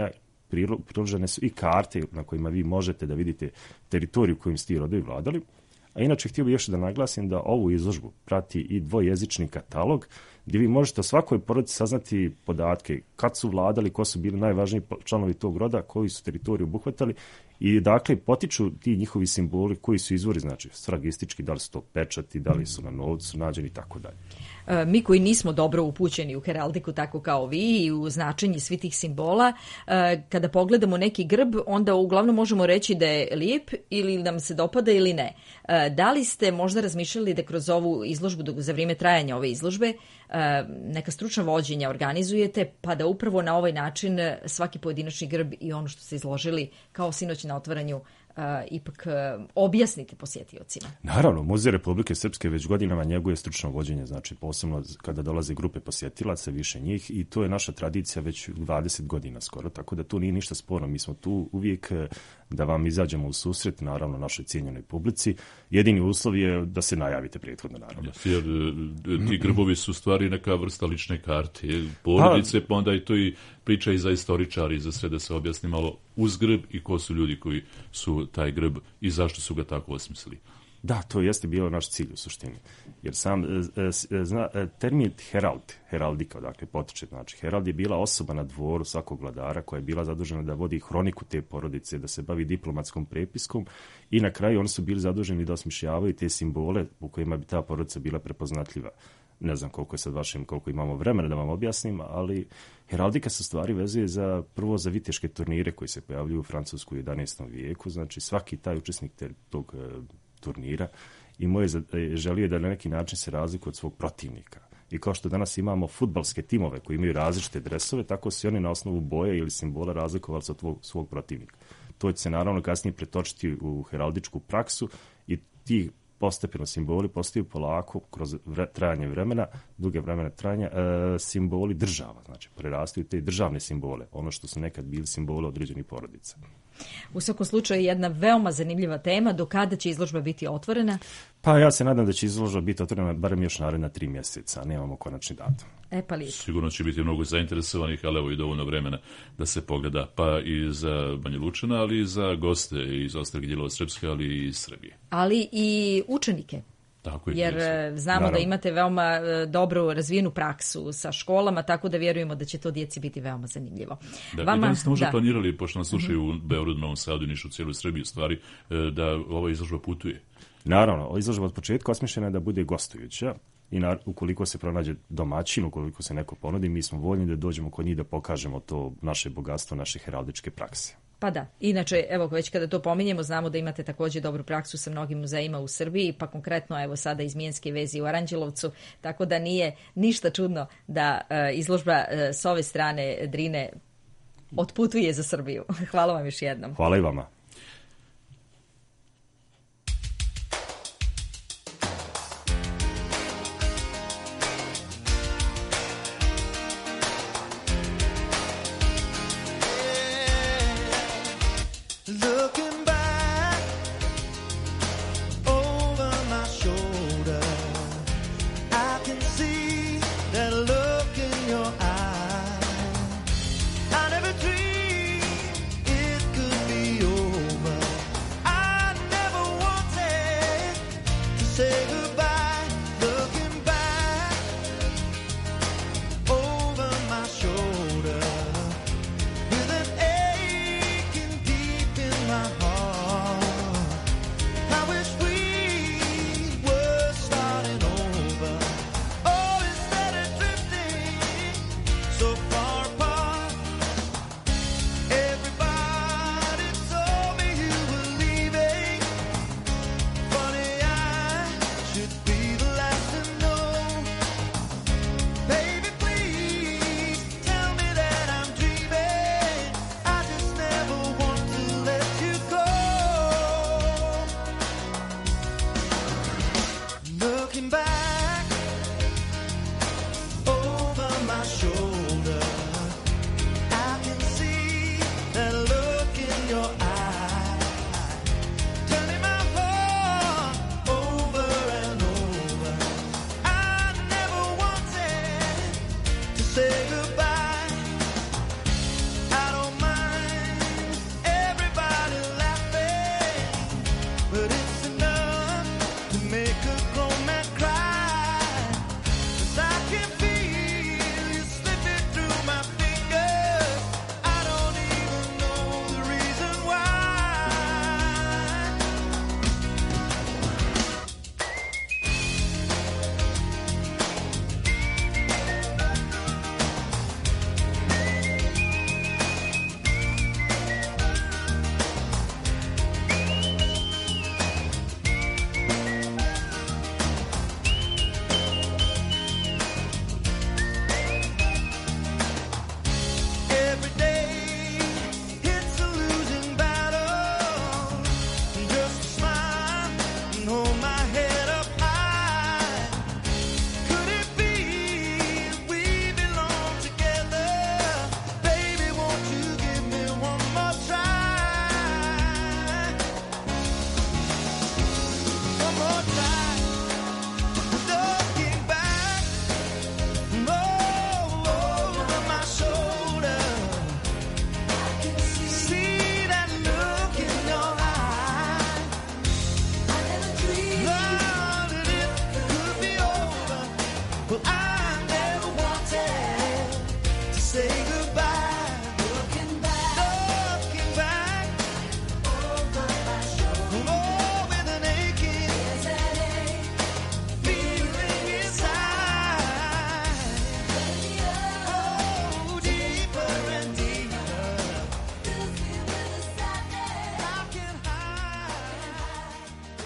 priložene su i karte na kojima vi možete da vidite teritoriju kojim ste ti rodovi vladali. A inače, htio bih još da naglasim da ovu izložbu prati i dvojezični katalog, gdje vi možete o svakoj porodici saznati podatke kad su vladali, ko su bili najvažniji članovi tog roda, koji su teritoriju obuhvatali i dakle potiču ti njihovi simboli koji su izvori, znači sfragistički, da li su to pečati, da li su na novcu nađeni i tako dalje. Mi koji nismo dobro upućeni u heraldiku tako kao vi i u značenje svih tih simbola, kada pogledamo neki grb, onda uglavnom možemo reći da je lijep ili nam se dopada ili ne. Da li ste možda razmišljali da kroz ovu izložbu, za vrijeme trajanja ove izložbe, neka stručna vođenja organizujete, pa da upravo na ovaj način svaki pojedinačni grb i ono što ste izložili kao sinoć na otvaranju Uh, ipak uh, objasnite posjetiocima? Naravno, Muzej Republike Srpske već godinama njeguje stručno vođenje, znači posebno kada dolaze grupe posjetilaca, više njih, i to je naša tradicija već dvadeset godina skoro, tako da tu nije ništa sporno. Mi smo tu uvijek da vam izađemo u susret, naravno, našoj cijenjenoj publici. Jedini uslov je da se najavite prethodno, naravno. Yes, jer ti grbovi su stvari neka vrsta lične karte, porodice, pa onda i to i priča i za istoričari, i za sve, da se objasni malo uz grb i ko su ljudi koji su taj grb i zašto su ga tako osmislili. Da, to jeste bio naš cilj u suštini. Jer sam zna, termin herald, heraldika, dakle potiče, znači herald je bila osoba na dvoru svakog vladara koja je bila zadužena da vodi hroniku te porodice, da se bavi diplomatskom prepiskom i na kraju oni su bili zaduženi da osmišljavaju te simbole u kojima bi ta porodica bila prepoznatljiva. Ne znam koliko je sad vašim, koliko imamo vremena da vam objasnim, ali heraldika se stvari vezuje za, prvo za viteške turnire koji se pojavljuju u Francusku u jedanaestom vijeku, znači svaki taj učesnik te, tog turnira i moje želio da na neki način se razlikuje od svog protivnika. I kao što danas imamo fudbalske timove koji imaju različite dresove, tako se oni na osnovu boje ili simbola razlikovali sa tvog, svog protivnika. To će se naravno kasnije pretočiti u heraldičku praksu i ti postepeno simboli postaju polako kroz vre, trajanje vremena, duge vremena trajanja, e, simboli država, znači prerastaju te državne simbole, ono što su nekad bili simboli određenih porodica. U svakom slučaju jedna veoma zanimljiva tema. Do kada će izložba biti otvorena? Pa ja se nadam da će izložba biti otvorena barem još naredna tri mjeseca, nemamo konačni datum. E pa lijepo. Sigurno će biti mnogo zainteresovanih, ali evo i dovoljno vremena da se pogleda, pa i za Banja Lučana, ali i za goste iz ostalih dijelova Srpske, ali i iz Srbije. Ali i učenike. Tako je, jer je znamo Naravno. da imate veoma dobro razvijenu praksu sa školama, tako da vjerujemo da će to djeci biti veoma zanimljivo. Da, Vama, i danas ste možda da. planirali, pošto nas slušaju uh-huh. u Beogradu, Novom Sadu i Nišu, cijelu Srbiju, stvari, da ova izložba putuje. Naravno, izložba od početka osmišljena je da bude gostujuća i na, ukoliko se pronađe domaćin, ukoliko se neko ponudi, mi smo voljni da dođemo kod njih da pokažemo to naše bogatstvo, naše heraldičke prakse. Pa da, inače, evo već kada to pominjemo, znamo da imate također dobru praksu sa mnogim muzejima u Srbiji, pa konkretno evo sada iz Mijenske vezi u Aranđelovcu, tako da nije ništa čudno da e, izložba e, s ove strane Drine otputuje za Srbiju. Hvala vam još jednom. Hvala i vama. Say goodbye. I don't mind say goodbye. Looking back, looking back over my shoulder. Oh, with an aching, there's an ache, feeling inside. Oh, deeper and deeper. Fills me with a sadness I can hide.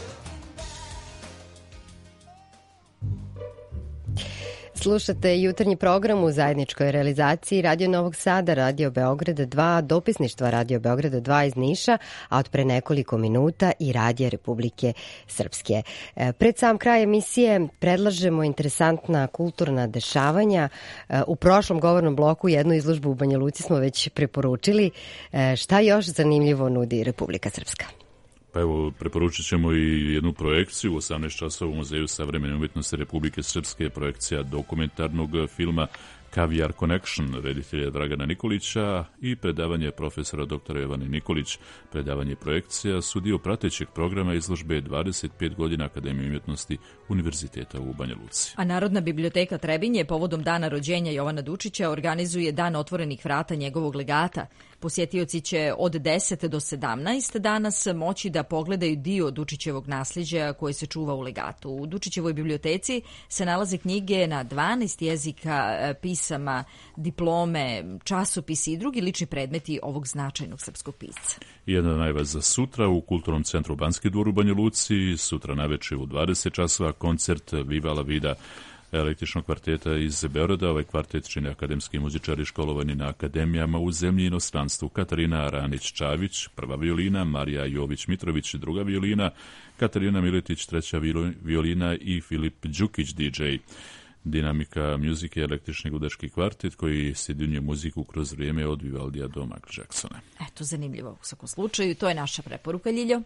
Slušate jutarnji program u zajedničkoj realizaciji Radio Novog Sada, Radio Beograda dva, dopisništva Radio Beograda dva iz Niša, a od pre nekoliko minuta i Radija Republike Srpske. Pred sam kraj emisije predlažemo interesantna kulturna dešavanja. U prošlom govornom bloku jednu izložbu u Banja Luci smo već preporučili. Šta još zanimljivo nudi Republika Srpska? Pa evo, preporučit ćemo i jednu projekciju u osamnaest časova u Muzeju savremene umjetnosti Republike Srpske, projekcija dokumentarnog filma Caviar Connection reditelja Dragana Nikolića i predavanje profesora doktora Jovane Nikolić. Predavanje projekcija su dio pratećeg programa izložbe dvadeset pet godina Akademije umjetnosti Univerziteta u Banja Luci. A Narodna biblioteka Trebinje povodom dana rođenja Jovana Dučića organizuje dan otvorenih vrata njegovog legata. Posjetioci će od deset do sedamnaest danas moći da pogledaju dio Dučićevog nasljeđa koje se čuva u legatu. U Dučićevoj biblioteci se nalaze knjige na dvanaest jezika, pisama, diplome, časopisi i drugi lični predmeti ovog značajnog srpskog pisca. Jedna najava za sutra u Kulturnom centru Banski dvor u Banja Luci. Sutra naveče u dvadeset časova koncert Viva la Vida električnog kvarteta iz Beograda. Ovaj kvartet čine akademski muzičari školovani na akademijama u zemlji i inostranstvu. Katarina Ranić-Čavić, prva violina, Marija Jović-Mitrović, druga violina, Katarina Miletić, treća violina i Filip Đukić, D J. Dinamika muzike je električni gudački kvartet koji sjedinjuje muziku kroz vrijeme od Vivaldija do Michael Jacksona. Eto, zanimljivo u svakom slučaju. To je naša preporuka, Ljiljo.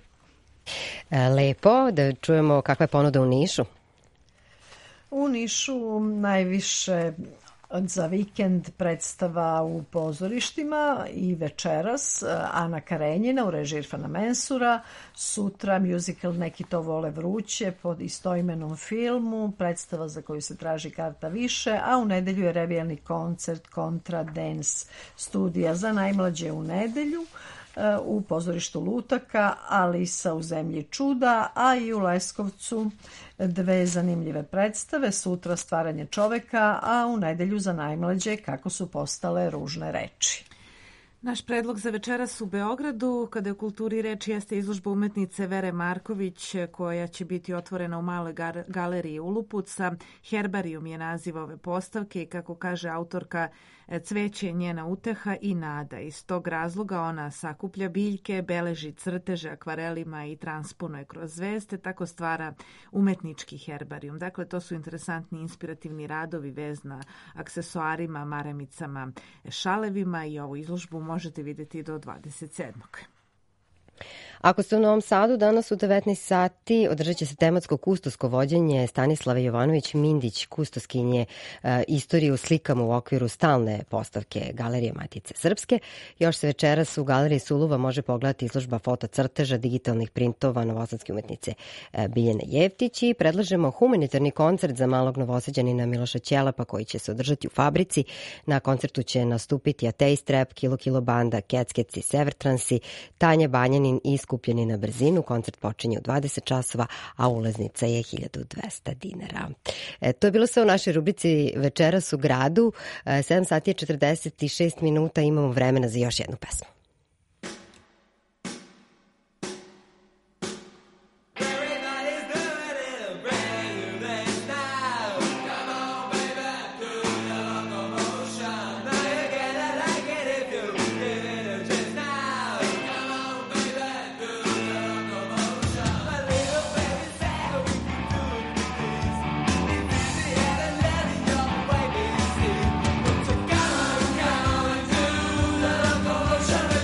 Lepo, da čujemo kakva je ponuda u Nišu. U Nišu najviše za vikend predstava u pozorištima i večeras Ana Karenjina u režiji Irfana Mensura, sutra musical Neki to vole vruće pod istoimenom filmu, predstava za koju se traži karta više, a u nedelju je revijalni koncert Kontra Dance studija za najmlađe u nedelju u pozorištu Lutaka, Alisa u zemlji čuda, a i u Leskovcu dve zanimljive predstave, sutra Stvaranje čoveka, a u nedelju za najmlađe Kako su postale ružne reči. Naš predlog za večeras u Beogradu, kada je u kulturi reč, jeste izložba umetnice Vere Marković, koja će biti otvorena u maloj galeriji Ulupuca. Herbarijum je naziv ove postavke i, kako kaže autorka, cveće je njena uteha i nada. Iz tog razloga ona sakuplja biljke, beleži crteže akvarelima i transponuje kroz zvezde, tako stvara umetnički herbarijum. Dakle, to su interesantni inspirativni radovi vez na aksesuarima, maramicama, šalevima i ovu izložbu možete vidjeti do dvadeset sedmog Ako ste u Novom Sadu, danas u devetnaest sati održat će se tematsko kustosko vođenje Stanislave Jovanović-Mindić, kustoskinje e, istoriju slikama u okviru stalne postavke Galerije Matice Srpske. Još se večeras u Galeriji Suluva može pogledati izložba fotocrteža digitalnih printova novosadske umetnice e, Biljane Jeftić i predlažemo humanitarni koncert za malog Novosađanina Miloša Ćelapa koji će se održati u Fabrici. Na koncertu će nastupiti Ateist Rap, Kilo Kilo Banda, Keckeci, Severtransi, Tanja Banjanin i Skupljeni na brzinu. Koncert počinje u dvadeset časova, a ulaznica je hiljadu dvesta dinara. E, to je bilo sve u našoj rubrici Večeras u gradu. E, sedam sati je četrdeset šest minuta, imamo vremena za još jednu pesmu. Revolution.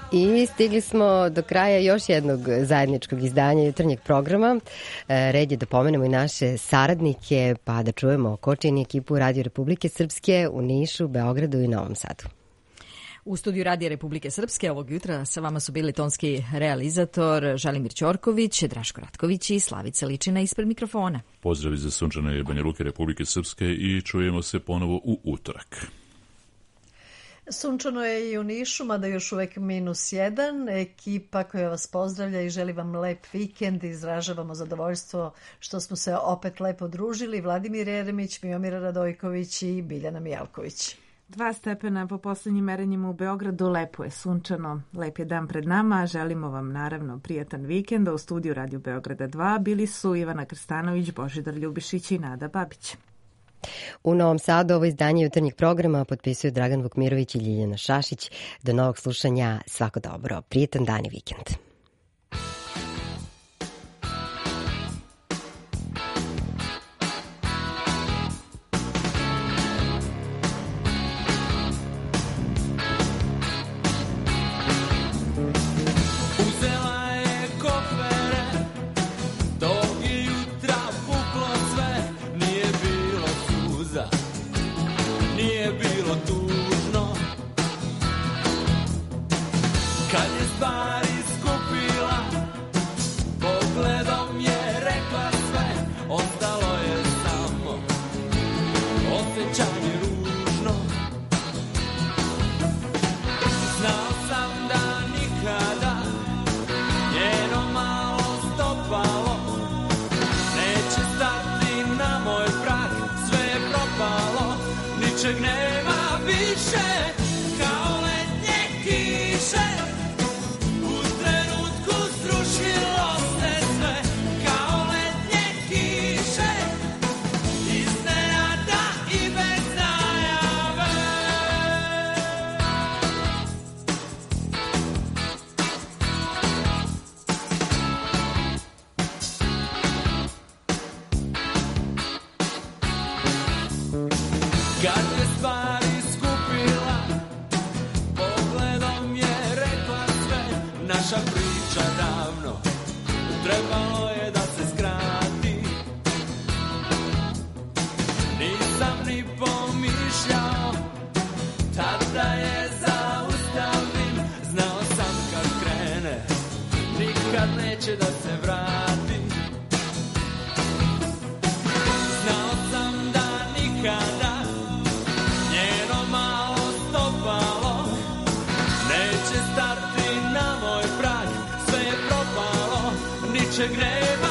I stigli smo do kraja još jednog zajedničkog izdanja jutarnjeg programa. Red je da pomenemo i naše saradnike, pa da čujemo ko čini ekipu Radio Republike Srpske u Nišu, Beogradu i Novom Sadu. U studiju Radija Republike Srpske ovog jutra sa vama su bili tonski realizator Želimir Ćorković, Draško Ratković i Slavica Ličina ispred mikrofona. Pozdrav iz sunčane Banja Luke Republike Srpske i čujemo se ponovo u utorak. Sunčano je i u Nišu, mada još uvek minus jedan. Ekipa koja vas pozdravlja i želi vam lep vikend. Izražavamo zadovoljstvo što smo se opet lepo družili. Vladimir Jeremić, Miomira Radojković i Biljana Mijalković. Dva stepena po poslednjim merenjima u Beogradu, lepo je sunčano, lep je dan pred nama, želimo vam naravno prijatan vikend. U studiju Radio Beograda dva bili su Ivana Krstanović, Božidar Ljubišić i Nada Babić. U Novom Sadu ovo izdanje jutarnjeg programa potpisuju Dragan Vukmirović i Ljiljana Šašić. Do novog slušanja, svako dobro, prijatan dan i vikend. Ničeg nema